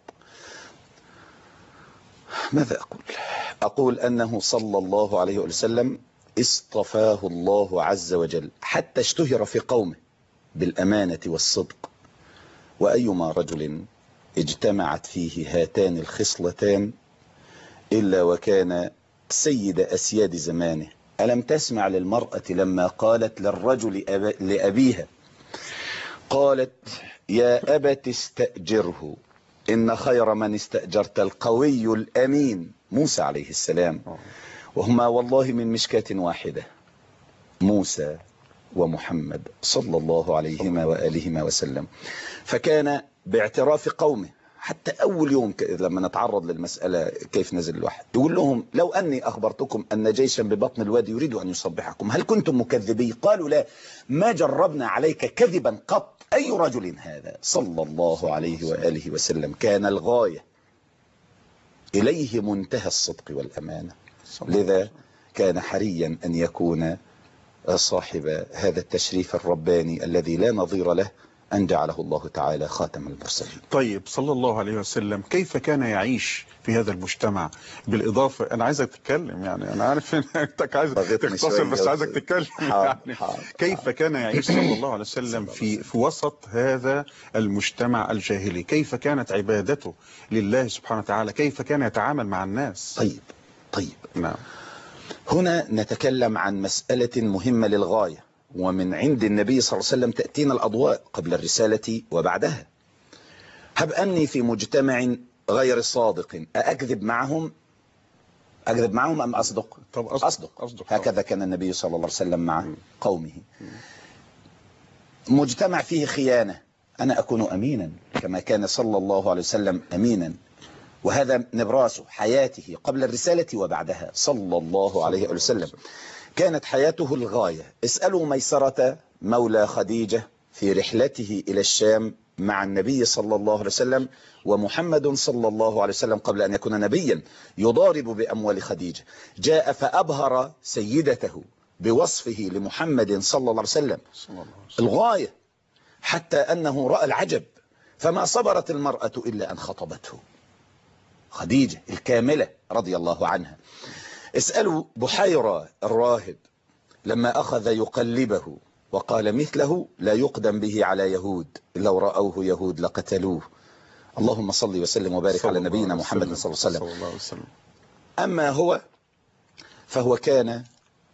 ماذا أقول؟ أقول أنه صلى الله عليه وسلم اصطفاه الله عز وجل حتى اشتهر في قومه بالأمانة والصدق. وأيما رجل اجتمعت فيه هاتان الخصلتان إلا وكان سيد أسياد زمانه. ألم تسمع للمرأة لما قالت للرجل أبا لأبيها قالت يا أبت استأجره إن خير من استأجرت القوي الأمين موسى عليه السلام، وهما والله من مشكاة واحدة، موسى ومحمد صلى الله عليهما وآلهما وسلم. فكان باعتراف قومه حتى أول يوم لما نتعرض للمسألة كيف نزل الوحي يقول لهم لو أني أخبرتكم أن جيشا ببطن الوادي يريد أن يصبحكم هل كنتم مكذبين؟ قالوا لا ما جربنا عليك كذبا قط. أي رجل هذا صلى الله عليه وآله وسلم كان الغاية إليه منتهى الصدق والأمانة، لذا كان حريا أن يكون صاحب هذا التشريف الرباني الذي لا نظير له أن جعله الله تعالى خاتم المرسلين. طيب صلى الله عليه وسلم كيف كان يعيش في هذا المجتمع؟ بالإضافة أنا عايزك تتكلم، يعني أنا عارف أنك عايز تختصر بس عايزك تتكلم يعني كيف كان يعيش صلى الله عليه وسلم في في وسط هذا المجتمع الجاهلي؟ كيف كانت عبادته لله سبحانه وتعالى؟ كيف كان يتعامل مع الناس؟ طيب طيب نعم. هنا نتكلم عن مسألة مهمة للغاية، ومن عند النبي صلى الله عليه وسلم تأتينا الأضواء قبل الرسالة وبعدها. هب أني في مجتمع غير صادق أكذب معهم أكذب معهم أم أصدق؟ طب أصدق, أصدق. أصدق. هكذا كان النبي صلى الله عليه وسلم مع قومه. مجتمع فيه خيانة أنا أكون أمينا كما كان صلى الله عليه وسلم أمينا، وهذا نبراس حياته قبل الرسالة وبعدها صلى الله عليه وسلم. كانت حياته الغاية. اسألوا ميسرة مولى خديجة في رحلته إلى الشام مع النبي صلى الله عليه وسلم، ومحمد صلى الله عليه وسلم قبل أن يكون نبيا يضارب بأموال خديجة، جاء فأبهر سيدته بوصفه لمحمد صلى الله عليه وسلم الغاية، حتى أنه رأى العجب فما صبرت المرأة إلا أن خطبته خديجة الكاملة رضي الله عنها. اسألوا بحيرة الراهب لما أخذ يقلبه وقال مثله لا يقدم به على يهود لو رأوه يهود لقتلوه. اللهم صل وسلم وبارك على نبينا محمد صلى الله عليه وسلم. أما هو فهو كان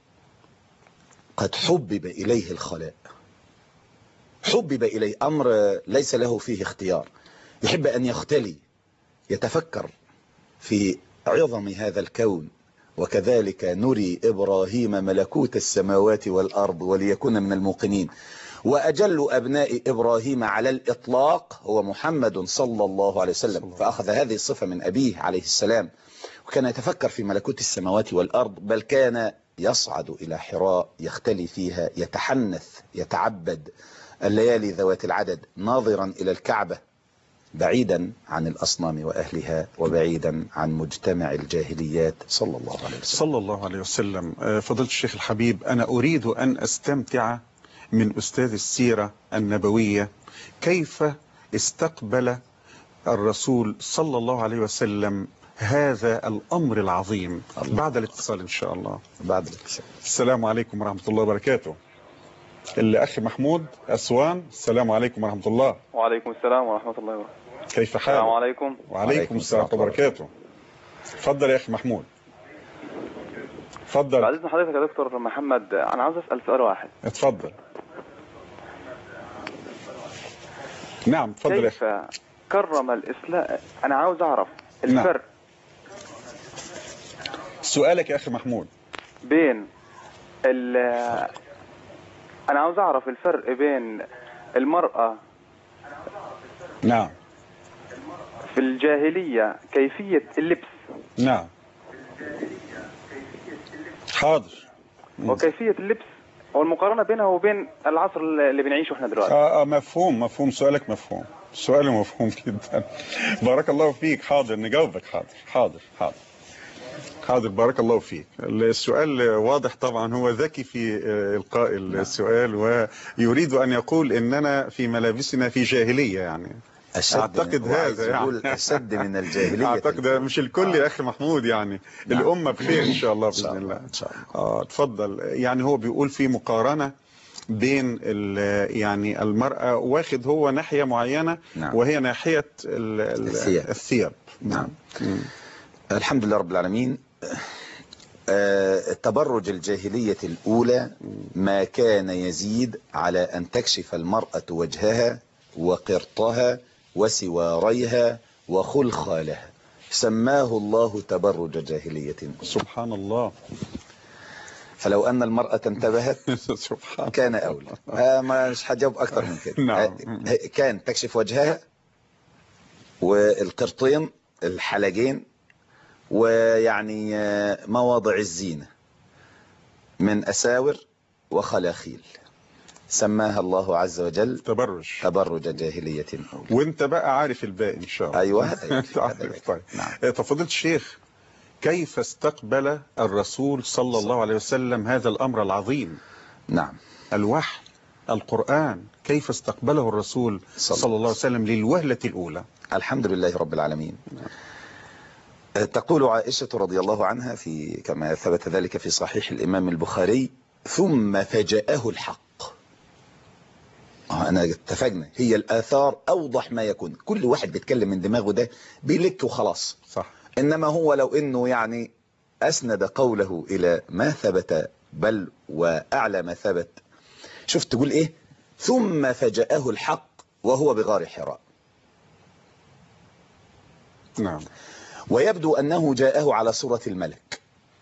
قد حبب إليه الخلاء، حبب إليه أمر ليس له فيه اختيار، يحب أن يختلي يتفكر في عظم هذا الكون. وكذلك نري إبراهيم ملكوت السماوات والأرض وليكون من الموقنين. وأجل أبناء إبراهيم على الإطلاق هو محمد صلى الله عليه وسلم، فأخذ هذه الصفة من أبيه عليه السلام، وكان يتفكر في ملكوت السماوات والأرض، بل كان يصعد إلى حراء يختلي فيها يتحنث يتعبد الليالي ذوات العدد ناظرا إلى الكعبة بعيدا عن الأصنام وأهلها وبعيدا عن مجتمع الجاهليات صلى الله عليه وسلم. صلى الله عليه وسلم. فضيلة الشيخ الحبيب، أنا أريد أن أستمتع من أستاذ السيرة النبوية كيف استقبل الرسول صلى الله عليه وسلم هذا الأمر العظيم. الله. بعد الاتصال إن شاء الله. بعد الاتصال. السلام عليكم ورحمة الله وبركاته. الأخ محمود أسوان، السلام عليكم ورحمة الله. وعليكم السلام ورحمة الله وبركاته. كيف حالك؟ السلام عليكم. وعليكم السلام ورحمة الله وبركاته. اتفضل يا أخي محمود. اتفضل. بعد إذن حضرتك يا دكتور محمد، أنا عاوز أسأل سؤال واحد. اتفضل. نعم اتفضل يا أخي. كيف كرم الإسلام؟ أنا عاوز أعرف الفرق. نعم. سؤالك يا أخي محمود. بين ال أنا عاوز أعرف الفرق بين المرأة نعم. في الجاهلية كيفية اللبس. نعم. حاضر. وكيفية اللبس والمقارنة بينها وبين العصر اللي بنعيشه احنا دلوقتي. آه, آه مفهوم مفهوم سؤالك مفهوم سؤالي مفهوم جدا. بارك الله فيك. حاضر نجاوبك. حاضر حاضر حاضر حاضر بارك الله فيك. السؤال واضح طبعا. هو ذكي في إلقاء السؤال ويريد أن يقول إننا في ملابسنا في جاهلية يعني. أعتقد هذا يعني أشد من الجاهلية. أعتقد مش الكل يا أخي محمود يعني. نعم. الأمة بخير إن شاء الله بإذن الله. إن شاء الله. آه تفضل. يعني هو بيقول في مقارنة بين يعني المرأة واخد هو ناحية معينة. نعم. وهي ناحية الثياب, الثياب. نعم. نعم. الحمد لله رب العالمين. آه تبرج الجاهلية الأولى ما كان يزيد على أن تكشف المرأة وجهها وقرطها وسواريها وخلخالها، سماه الله تبرج جاهلية. سبحان الله. فلو أن المرأة انتبهت كان أولى. آه مش هجاوب أكتر من كده. نعم. كان تكشف وجهها والقرطين الحلقين ويعني مواضع الزينة من أساور وخلاخيل، سماها الله عز وجل تبرج تبرج جاهلية. وانت بقى عارف الباقي ان شاء الله. ايوه تعرف. طيب. نعم. فضيلة الشيخ، كيف استقبل الرسول صلى الله عليه وسلم هذا الامر العظيم؟ نعم. الوحي، القرآن، كيف استقبله الرسول صلى الله عليه وسلم للوهلة الاولى؟ الحمد لله رب العالمين. نعم. تقول عائشة رضي الله عنها في كما ثبت ذلك في صحيح الإمام البخاري: ثم فجأه الحق. أنا اتفقنا هي الآثار أوضح ما يكون، كل واحد بيتكلم من دماغه ده بيلك وخلاص. صح. إنما هو لو إنه يعني أسند قوله إلى ما ثبت بل وأعلى ما ثبت، شفت تقول إيه؟ ثم فجأه الحق وهو بغار حراء. نعم. ويبدو أنه جاءه على صورة الملك.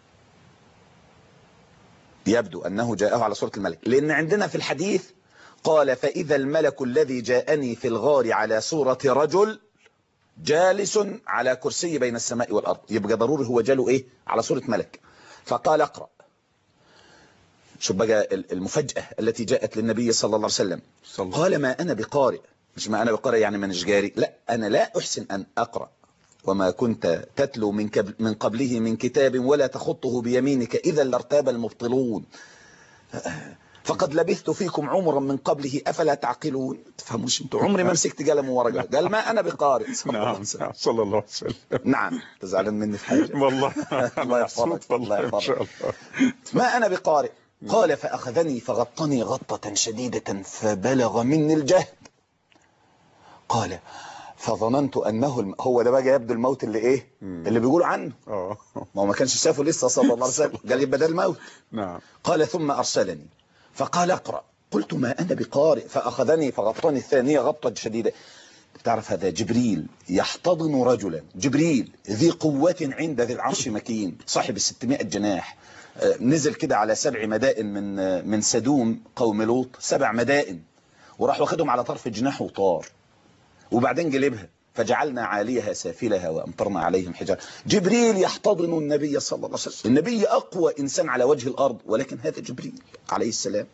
يبدو أنه جاءه على صورة الملك، لأن عندنا في الحديث قال: فإذا الملك الذي جاءني في الغار على صورة رجل جالس على كرسي بين السماء والأرض، يبقى ضروري هو جاله إيه؟ على صورة ملك. فقال: اقرأ. شوف بقى المفاجأة التي جاءت للنبي صلى الله عليه وسلم. قال: ما أنا بقارئ. مش ما أنا بقارئ يعني من جاري، لا، أنا لا أحسن أن أقرأ. وما كنت تتلو من, من قبله من كتاب ولا تخطه بيمينك إذا لارتاب المبطلون، فقد لبثت فيكم عمرا من قبله أفلا تعقلون. تفهموش انتوا؟ عمري ما مسكت قلم وورقة. قال: ما أنا بقارئ. نعم صلى الله عليه وسلم. نعم. تزعلن مني في حاجة؟ والله الله يحفظك. الله يحفظك. ما أنا بقارئ. قال: فأخذني فغطني غطة شديدة فبلغ مني الجهد. قال: فظننت أنه الم... هو ده بقى يبدو الموت اللي إيه؟ مم. اللي بيقولوا عنه. اه ما هو ما كانش شافه لسه صلى الله عليه وسلم. قال: يبقى ده الموت. نعم. قال: ثم أرسلني فقال: اقرأ. قلت: ما أنا بقارئ. فأخذني فغطني الثانية غطة شديدة. تعرف هذا جبريل يحتضن رجلا، جبريل ذي قوة عند ذي العرش مكين، صاحب الستمائة جناح، نزل كده على سبع مدائن من من سدوم قوم لوط، سبع مدائن، وراح واخدهم على طرف جناحه وطار، وبعدين قلبها فجعلنا عاليها سافلها وأمطرنا عليهم حجارة. جبريل يحتضن النبي صلى الله عليه وسلم. النبي أقوى إنسان على وجه الأرض، ولكن هذا جبريل عليه السلام.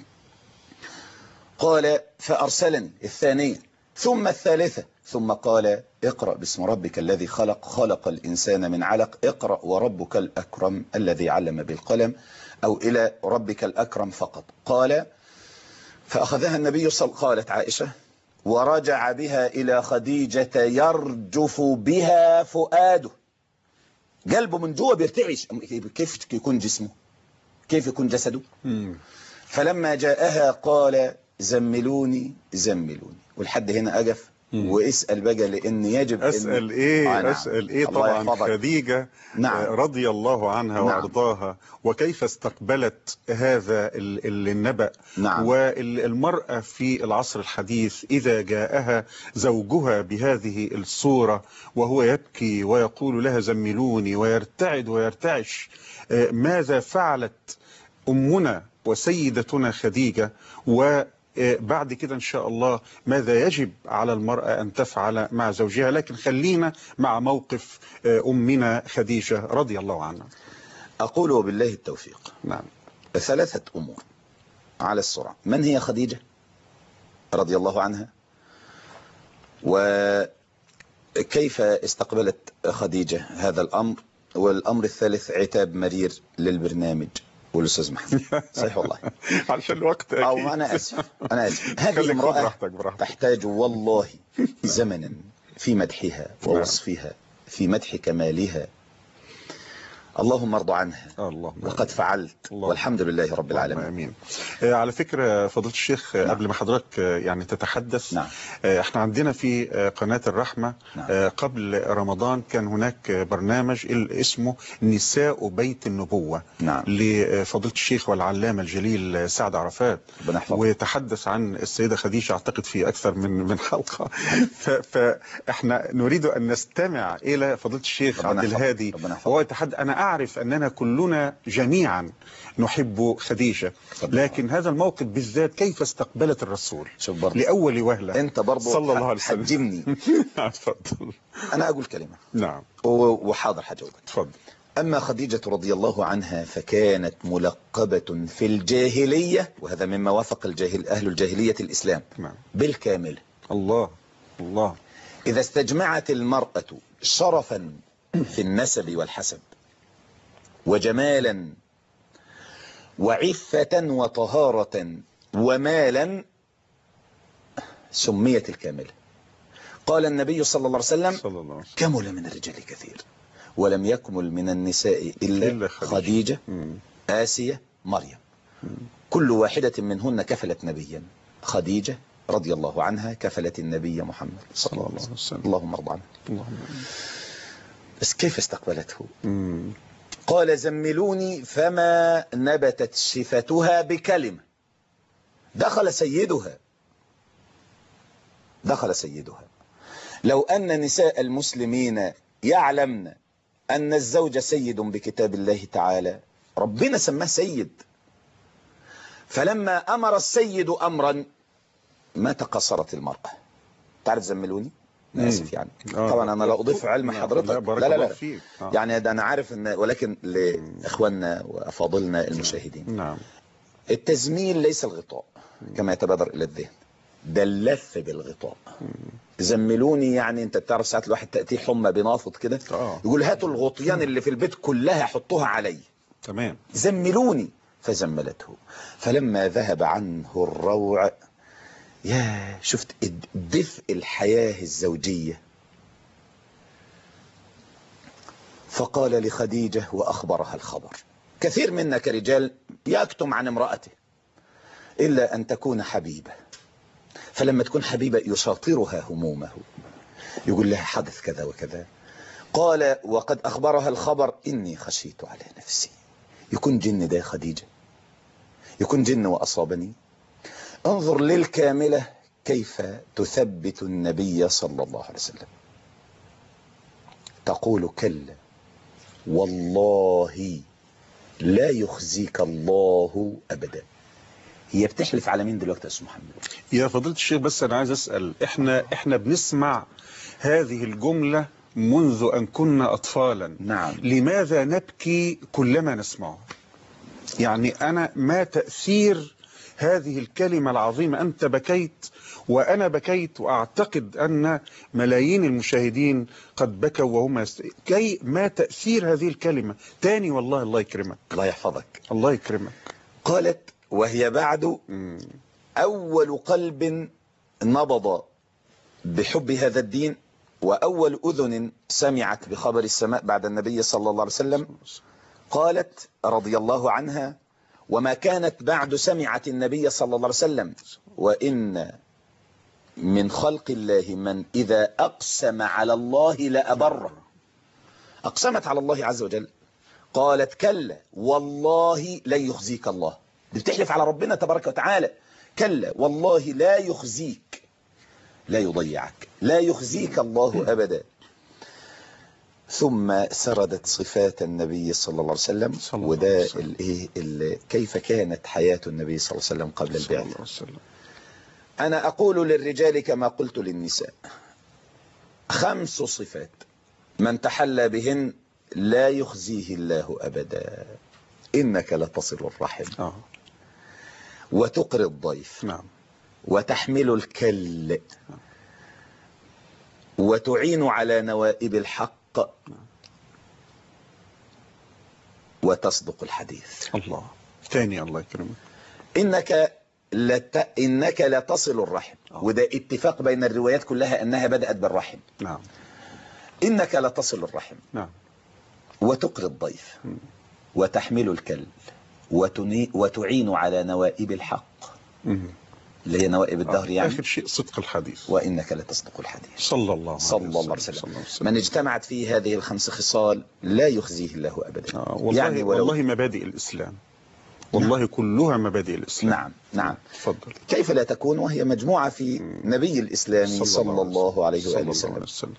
قال: فأرسلني الثانية ثم الثالثة، ثم قال: اقرأ باسم ربك الذي خلق، خلق الإنسان من علق، اقرأ وربك الأكرم الذي علم بالقلم، أو إلى ربك الأكرم فقط. قال: فأخذها النبي صلى الله عليه وسلم. قالت عائشة: ورجع بها إلى خديجة يرجف بها فؤاده، قلبه من جوه بيرتعش. كيف يكون جسمه؟ كيف يكون جسده؟ مم. فلما جاءها قال: زملوني زملوني. والحد هنا أقف واسأل بقى، لأن يجب أسأل إيه؟ آه أسأل إيه؟ طبعا خديجة نعم. رضي الله عنها نعم. وأرضاها، وكيف استقبلت هذا النبأ نعم. والمرأة في العصر الحديث إذا جاءها زوجها بهذه الصورة وهو يبكي ويقول لها زملوني ويرتعد ويرتعش، ماذا فعلت أمنا وسيدتنا خديجة؟ و بعد كده إن شاء الله ماذا يجب على المرأة أن تفعل مع زوجها. لكن خلينا مع موقف أمنا خديجة رضي الله عنها. أقول وبالله التوفيق. نعم. ثلاثة أمور على السرعة. من هي خديجة رضي الله عنها، وكيف استقبلت خديجة هذا الأمر، والأمر الثالث عتاب مرير للبرنامج والأستاذ محمد. صحيح والله عشان الوقت أكيد. أو أنا أسف أنا أسف هذه امرأة تحتاج والله زمنا في مدحها ووصفها، في مدح كمالها. اللهم ارضى عنها. اللهم وقد فعلت. اللهم والحمد لله رب العالمين. امين. على فكرة فضيلة الشيخ، نعم. قبل ما حضرتك يعني تتحدث، نعم. احنا عندنا في قناة الرحمة، نعم. قبل رمضان كان هناك برنامج اسمه نساء بيت النبوة، نعم. لفضيلة الشيخ والعلامة الجليل سعد عرفات، وتحدث عن السيدة خديجة اعتقد في اكثر من من حلقة. فاحنا نريد ان نستمع الى فضيلة الشيخ عبد الهادي وهو يتحدث. انا أعرف أننا كلنا جميعا نحب خديجة، لكن هذا الموقف بالذات كيف استقبلت الرسول لأول وهلة أنت برضو صلى الله عليه وسلم. حجمني. تفضل. أنا أقول كلمة. نعم. وحاضر حجاوبك. تفضل. أما خديجة رضي الله عنها فكانت ملقبة في الجاهلية، وهذا مما وافق الجاهل أهل الجاهلية الإسلام، نعم. بالكامل. الله الله. إذا استجمعت المرأة شرفا في النسب والحسب، وجمالا وعفة وطهارة ومالا، سميت الكاملة. قال النبي صلى الله عليه وسلم: كمل من الرجال كثير ولم يكمل من النساء إلا, إلا خديجة, خديجة آسية، مريم. مم. كل واحدة منهن كفلت نبيا. خديجة رضي الله عنها كفلت النبي محمد صلى الله عليه وسلم. اللهم ارضى عنه. اللهم. بس كيف استقبلته؟ مم. قال: زملوني فما نبتت شفتها بكلمة. دخل سيدها دخل سيدها لو أن نساء المسلمين يعلمن أن الزوج سيد بكتاب الله تعالى، ربنا سماه سيد، فلما أمر السيد أمرا ما تقصرت المرأة. تعرف زملوني؟ أنا آسف يعني. آه طبعا أنا لا أضيف علم حضرتك. لا لا لا, لا. آه. يعني أنا عارف إن، ولكن لإخواننا وأفاضلنا المشاهدين، نعم. التزميل ليس الغطاء كما يتبادر إلى الذهن، ده اللف بالغطاء. زملوني يعني انت بتعرف ساعات الواحد تأتيه حمى بنافض كده، يقول هاتوا الغطيان اللي في البيت كلها حطوها علي. تمام. زملوني فزملته. فلما ذهب عنه الروع، يا شفت دفء الحياة الزوجية، فقال لخديجة وأخبرها الخبر. كثير منا كرجال يكتم عن امرأته إلا أن تكون حبيبة، فلما تكون حبيبة يشاطرها همومه، يقول لها حدث كذا وكذا. قال وقد أخبرها الخبر: إني خشيت على نفسي. يكون جن ده يا خديجة، يكون جن وأصابني. انظر للكاملة كيف تثبت النبي صلى الله عليه وسلم. تقول: كلا والله لا يخزيك الله أبدا. هي بتحلف على مين دلوقتي يا أستاذ محمد؟ يا فضيلة الشيخ بس أنا عايز أسأل، إحنا إحنا بنسمع هذه الجملة منذ أن كنا أطفالا. نعم. لماذا نبكي كلما نسمعها؟ يعني أنا ما تأثير هذه الكلمة العظيمة؟ أنت بكيت وأنا بكيت، وأعتقد أن ملايين المشاهدين قد بكوا وهم يست... كي ما تأثير هذه الكلمة؟ تاني والله الله يكرمك. الله يحفظك. الله يكرمك. قالت وهي بعد أول قلب نبض بحب هذا الدين، وأول أذن سمعت بخبر السماء بعد النبي صلى الله عليه وسلم. قالت رضي الله عنها: وما كانت بعد سمعت النبي صلى الله عليه وسلم، وإن من خلق الله من إذا أقسم على الله لأبره. أقسمت على الله عز وجل. قالت: كلا والله لا يخزيك الله. بتحلف على ربنا تبارك وتعالى. كلا والله لا يخزيك، لا يضيعك، لا يخزيك الله أبدا. ثم سردت صفات النبي صلى الله عليه وسلم، وده الايه كيف كانت حياة النبي صلى الله عليه وسلم قبل البعثة. أنا أقول للرجال كما قلت للنساء، خمس صفات من تحلى بهن لا يخزيه الله أبدا. إنك لتصل الرحم آه. وتقري الضيف، نعم، وتحمل الكل، وتعين على نوائب الحق، وتصدق الحديث. الله. ثاني الله يكرمك. إنك لت... إنك لتصل الرحم، أوه. وده اتفاق بين الروايات كلها أنها بدأت بالرحم. نعم. إنك لتصل الرحم، نعم، وتقري الضيف، م. وتحمل الكل، وتني... وتعين على نوائب الحق، م. اللي هي نوائب الدهر آه. يعني. آخر شيء صدق الحديث. وإنك لتصدق الحديث. صلى الله صلى الله عليه وسلم. من اجتمعت فيه هذه الخمس خصال لا يخزيه الله أبدا. آه. والله, يعني ولو... والله مبادئ الإسلام، والله نعم. كلها مبادئ الإسلام. نعم نعم. تفضل. كيف لا تكون وهي مجموعة في نبي الإسلام صلى, صلى الله عليه وآله وسلم. وسلم.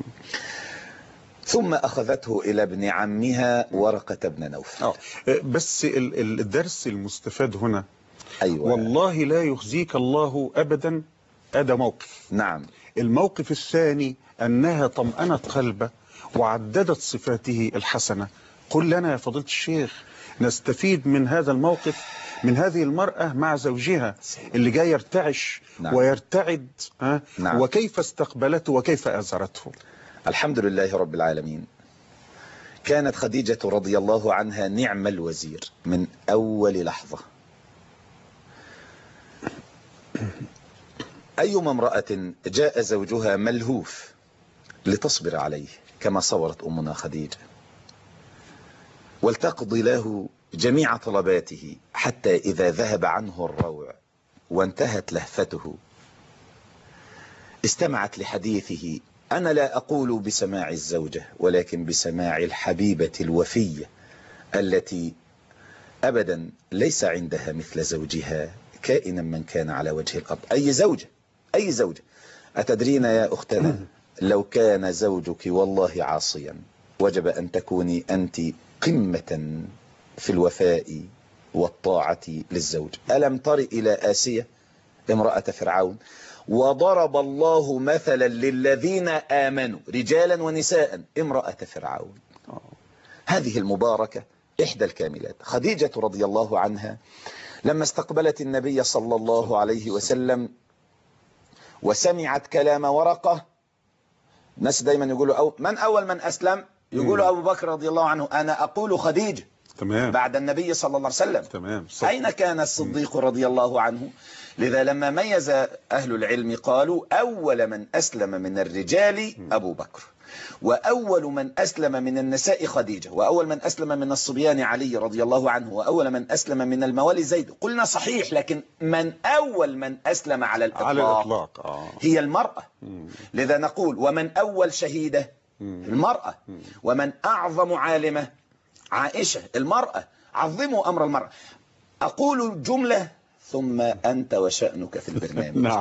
ثم أخذته إلى ابن عمها ورقة بن نوفل. آه. بس الدرس المستفاد هنا، أيوة. والله لا يخزيك الله أبدا، هذا موقف. نعم. الموقف الثاني أنها طمأنت قلبه وعددت صفاته الحسنة. قل لنا يا فضيلة الشيخ نستفيد من هذا الموقف، من هذه المرأة مع زوجها اللي جاي يرتعش. نعم. ويرتعد. ها؟ نعم. وكيف استقبلته وكيف أزرته. الحمد لله رب العالمين. كانت خديجة رضي الله عنها نعم الوزير من أول لحظة. أيما امرأة جاء زوجها ملهوف لتصبر عليه كما صورت أمنا خديجة، ولتقضي له جميع طلباته حتى إذا ذهب عنه الروع وانتهت لهفته استمعت لحديثه. أنا لا أقول بسماع الزوجة ولكن بسماع الحبيبة الوفية التي أبدا ليس عندها مثل زوجها كائنا من كان على وجه الأرض. أي زوجة أي زوجة. أتدرين يا أختنا لو كان زوجك والله عاصيا وجب أن تكوني أنت قمة في الوفاء والطاعة للزوج. ألم تر إلى آسية امرأة فرعون؟ وضرب الله مثلا للذين آمنوا رجالا ونساء امرأة فرعون. هذه المباركة إحدى الكاملات. خديجة رضي الله عنها لما استقبلت النبي صلى الله عليه وسلم وسمعت كلام ورقة، الناس دايما يقولوا أو من أول من أسلم؟ يقولوا أبو بكر رضي الله عنه. أنا أقول خديجة. تمام. بعد النبي صلى الله عليه وسلم. تمام. أين كان الصديق رضي الله عنه؟ لذا لما ميز أهل العلم قالوا أول من أسلم من الرجال أبو بكر، وأول من أسلم من النساء خديجة، وأول من أسلم من الصبيان علي رضي الله عنه، وأول من أسلم من الموالي زيد. قلنا صحيح، لكن من أول من أسلم على الإطلاق, على الإطلاق. آه. هي المرأة. لذا نقول ومن أول شهيدة المرأة، ومن أعظم عالمة عائشة المرأة. عظموا أمر المرأة. أقول جملة ثم أنت وشأنك في البرنامج. نعم.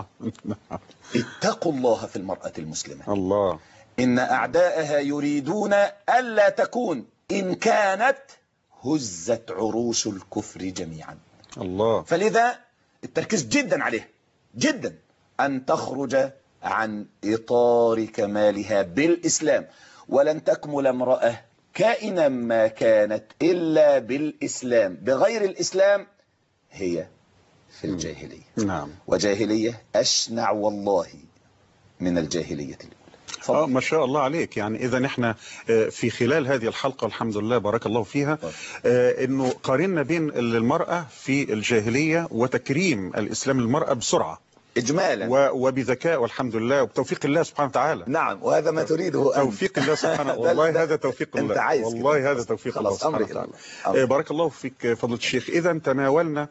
اتقوا الله في المرأة المسلمة. الله. إن أعداءها يريدون ألا تكون، إن كانت هزت عروش الكفر جميعا. الله. فلذا التركيز جدا عليه جدا أن تخرج عن إطار كمالها بالإسلام. ولن تكمل امرأة كائنا ما كانت إلا بالإسلام. بغير الإسلام هي في الجاهلية. نعم. وجاهلية أشنع والله من الجاهلية الأولى. آه ما شاء الله عليك. يعني إذا نحن في خلال هذه الحلقة الحمد لله بارك الله فيها آه إنه قارنا بين المرأة في الجاهلية وتكريم الإسلام للمرأة بسرعة إجمالا وبذكاء والحمد لله وبتوفيق الله سبحانه وتعالى. نعم. وهذا ما تريده أنت. توفيق الله سبحانه. والله هذا توفيق الله. أنت عايز والله هذا توفيق الله سبحانه وتعالى. آه بارك الله فيك فضيلة الشيخ. إذا تناولنا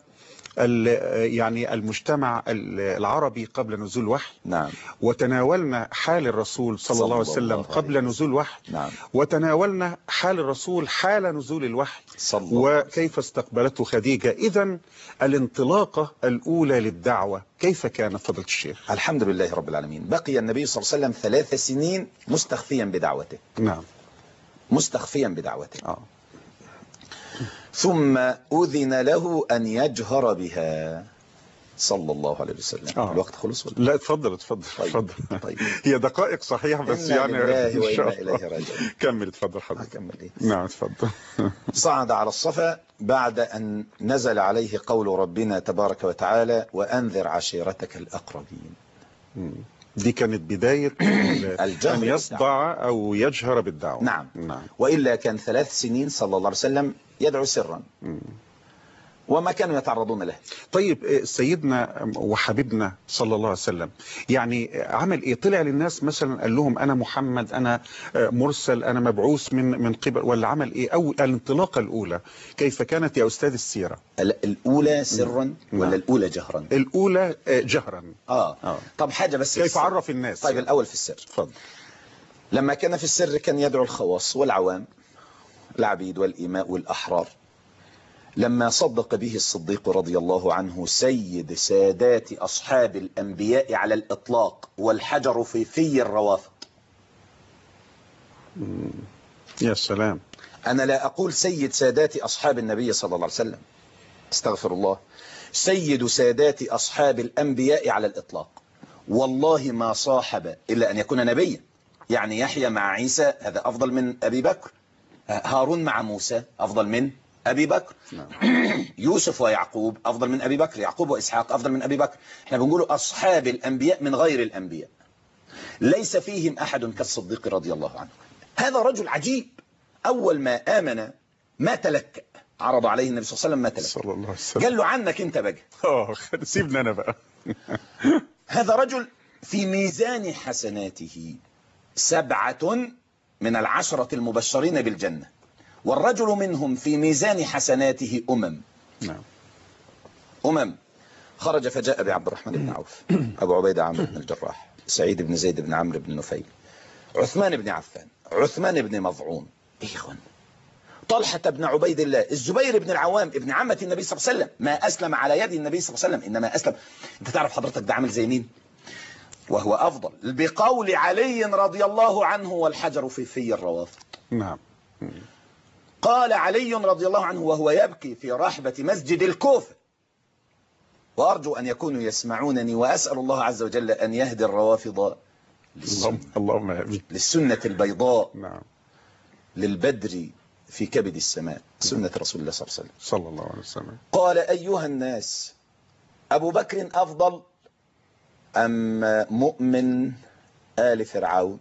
يعني المجتمع العربي قبل نزول الوحي. نعم. وتناولنا حال الرسول صلى الله عليه وسلم قبل نزول الوحي. نعم. وتناولنا حال الرسول حال نزول الوحي وكيف استقبلته خديجة. إذن الانطلاقة الأولى للدعوة كيف كانت فضيلة الشيخ؟ الحمد لله رب العالمين. بقي النبي صلى الله عليه وسلم ثلاث سنين مستخفيا بدعوته. نعم. مستخفيا بدعوته. آه. ثم أذن له أن يجهر بها. صلى الله عليه وسلم. آه. الوقت خلص ولا لا اتفضل اتفضل طيب. اتفضل. طيب. هي دقائق صحيحة بس إنا يعني لله إن شاء وإنا الله. إليه راجعون. كمل اتفضل حضرتك. أكمل إيه؟ نعم اتفضل. صعد على الصفا بعد أن نزل عليه قول ربنا تبارك وتعالى وأنذر عشيرتك الأقربين. دي كانت بداية أن يصدع أو يجهر بالدعوة. نعم. نعم. وإلا كان ثلاث سنين صلى الله عليه وسلم يدعو سرا مم. وما كانوا يتعرضون له. طيب سيدنا وحبيبنا صلى الله عليه وسلم يعني عمل ايه؟ طلع للناس مثلا قال لهم انا محمد، انا مرسل، انا مبعوث من من قبل، ولا عمل ايه؟ او الانطلاقه الاولى كيف كانت يا استاذ السيره؟ الاولى سرا ولا الاولى جهرا؟ الاولى جهرا. اه, آه. طب حاجه بس كيف عرف الناس؟ طيب الاول في السر. اتفضل. لما كان في السر كان يدعو الخواص والعوام، العبيد والإماء والأحرار. لما صدق به الصديق رضي الله عنه سيد سادات أصحاب الأنبياء على الإطلاق والحجر في في الروافض. يا سلام. أنا لا أقول سيد سادات أصحاب النبي صلى الله عليه وسلم، استغفر الله، سيد سادات أصحاب الأنبياء على الإطلاق. والله ما صاحب إلا أن يكون نبيا، يعني يحيى مع عيسى هذا أفضل من أبي بكر، هارون مع موسى أفضل من أبي بكر، يوسف ويعقوب أفضل من أبي بكر، يعقوب وإسحاق أفضل من أبي بكر. احنا بنقول أصحاب الأنبياء من غير الأنبياء، ليس فيهم أحد كالصديق رضي الله عنه. هذا رجل عجيب، أول ما آمن ما تلك، عرض عليه النبي صلى الله عليه وسلم ما تلك، صلى الله عليه وسلم. قال له عنك أنت بقى، اه سيبنا أنا بقى. هذا رجل في ميزان حسناته سبعة من العشرة المبشرين بالجنة، والرجل منهم في ميزان حسناته أمم. نعم. أمم. خرج فجاء بعبد الرحمن بن عوف، أبو عبيدة عمرو بن الجراح، سعيد بن زيد بن عمرو بن نفيل، عثمان بن عفان، عثمان بن مظعون، إيه إخوان، طلحة بن عبيد الله، الزبير بن العوام ابن عمة النبي صلى الله عليه وسلم، ما أسلم على يد النبي صلى الله عليه وسلم، إنما أسلم. أنت تعرف حضرتك ده عامل زي مين؟ وهو أفضل بقول علي رضي الله عنه والحجر في في الروافض. نعم. قال علي رضي الله عنه وهو يبكي في رحبة مسجد الكوفة، وأرجو أن يكونوا يسمعونني، وأسأل الله عز وجل أن يهدي الروافض للسنة، اللهم آمين، للسنة البيضاء. نعم. للبدر في كبد السماء، سنة رسول الله صلى الله عليه وسلم. صلى الله عليه وسلم. قال أيها الناس، أبو بكر أفضل أم مؤمن آل فرعون؟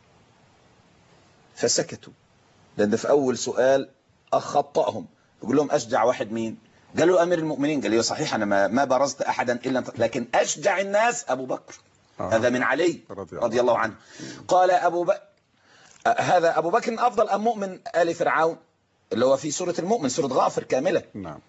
فسكتوا، لأن في أول سؤال أخطأهم، يقول لهم أشجع واحد مين؟ قالوا أمير المؤمنين. قال لي صحيح أنا ما, ما برزت أحدا إلا، لكن أشجع الناس أبو بكر. آه. هذا من علي رضي, رضي الله عنه. قال أبو بكر هذا أبو بكر أفضل أم مؤمن آل فرعون، اللي هو في سورة المؤمن، سورة غافر كاملة. نعم.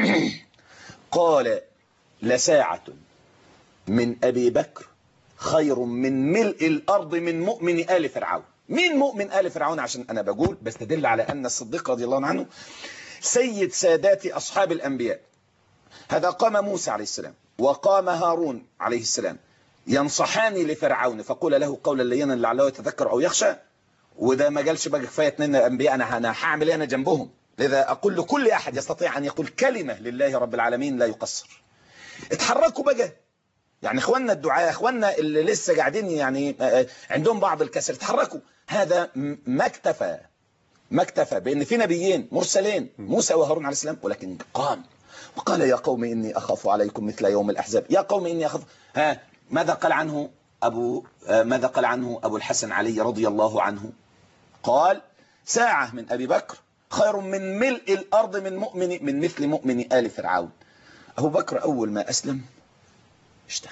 قال لساعة من أبي بكر خير من ملء الأرض من مؤمن آل فرعون. مين مؤمن آل فرعون؟ عشان أنا بقول بستدل على أن الصديق رضي الله عنه سيد سادات أصحاب الأنبياء. هذا قام موسى عليه السلام وقام هارون عليه السلام ينصحان لفرعون، فقول له قولا لينا لعله يتذكر أو يخشى. وده ما قالش بقى كفاية اتنين أنبياء، أنا أنا هعمل أنا جنبهم. لذا أقول لكل أحد يستطيع أن يقول كلمة لله رب العالمين لا يقصر. اتحركوا بقى، يعني اخواننا الدعاء، اخواننا اللي لسه قاعدين يعني عندهم بعض الكسر، اتحركوا. هذا ما اكتفى ما اكتفى بأن في نبيين مرسلين موسى وهارون عليه السلام، ولكن قام وقال يا قوم إني أخاف عليكم مثل يوم الأحزاب. يا قوم إني أخاف. ها ماذا قال عنه أبو ماذا قال عنه أبو الحسن علي رضي الله عنه؟ قال ساعة من أبي بكر خير من ملء الأرض من مؤمن من مثل مؤمن آل فرعون. أبو بكر أول ما أسلم اشتغل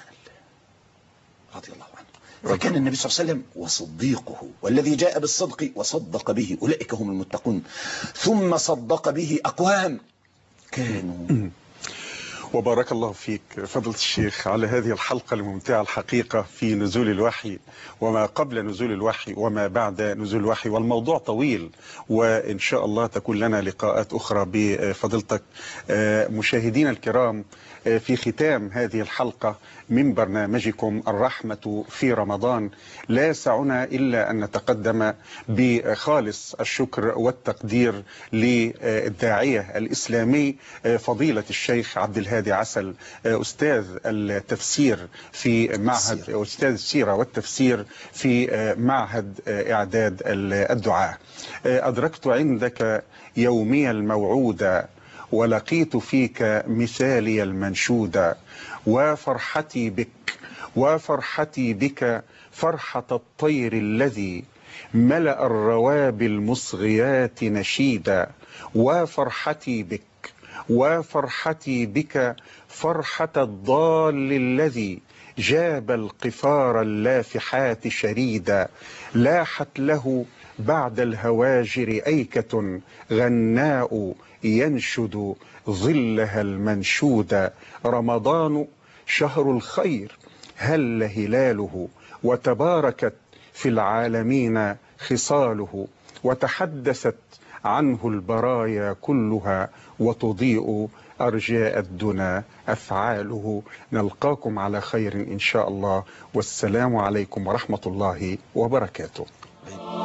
رضي الله عنه، فكان النبي صلى الله عليه وسلم وصديقه والذي جاء بالصدق وصدق به أولئك هم المتقون، ثم صدق به أقوام كانوا. وبارك الله فيك فضيلة الشيخ على هذه الحلقة الممتعة الحقيقة في نزول الوحي وما قبل نزول الوحي وما بعد نزول الوحي، والموضوع طويل وإن شاء الله تكون لنا لقاءات أخرى بفضيلتك. مشاهدينا الكرام، في ختام هذه الحلقة من برنامجكم الرحمة في رمضان، لا يسعنا إلا أن نتقدم بخالص الشكر والتقدير للداعية الإسلامي فضيلة الشيخ عبد الهادي وادي عسل، أستاذ التفسير في معهد أستاذ السيرة والتفسير في معهد إعداد الدعاء. أدركت عندك يومي الموعود ولقيت فيك مثالي المنشود، وفرحتي بك وفرحتي بك فرحة الطير الذي ملأ الروابي المصغيات نشيدا، وفرحتي بك وفرحتي بك فرحة الضال الذي جاب القفار اللافحات شريدا، لاحت له بعد الهواجر أيكة غناء ينشد ظلها المنشود. رمضان شهر الخير هل هلاله، وتباركت في العالمين خصاله، وتحدثت عنه البرايا كلها، وتضيء أرجاء الدنا أفعاله. نلقاكم على خير إن شاء الله، والسلام عليكم ورحمة الله وبركاته.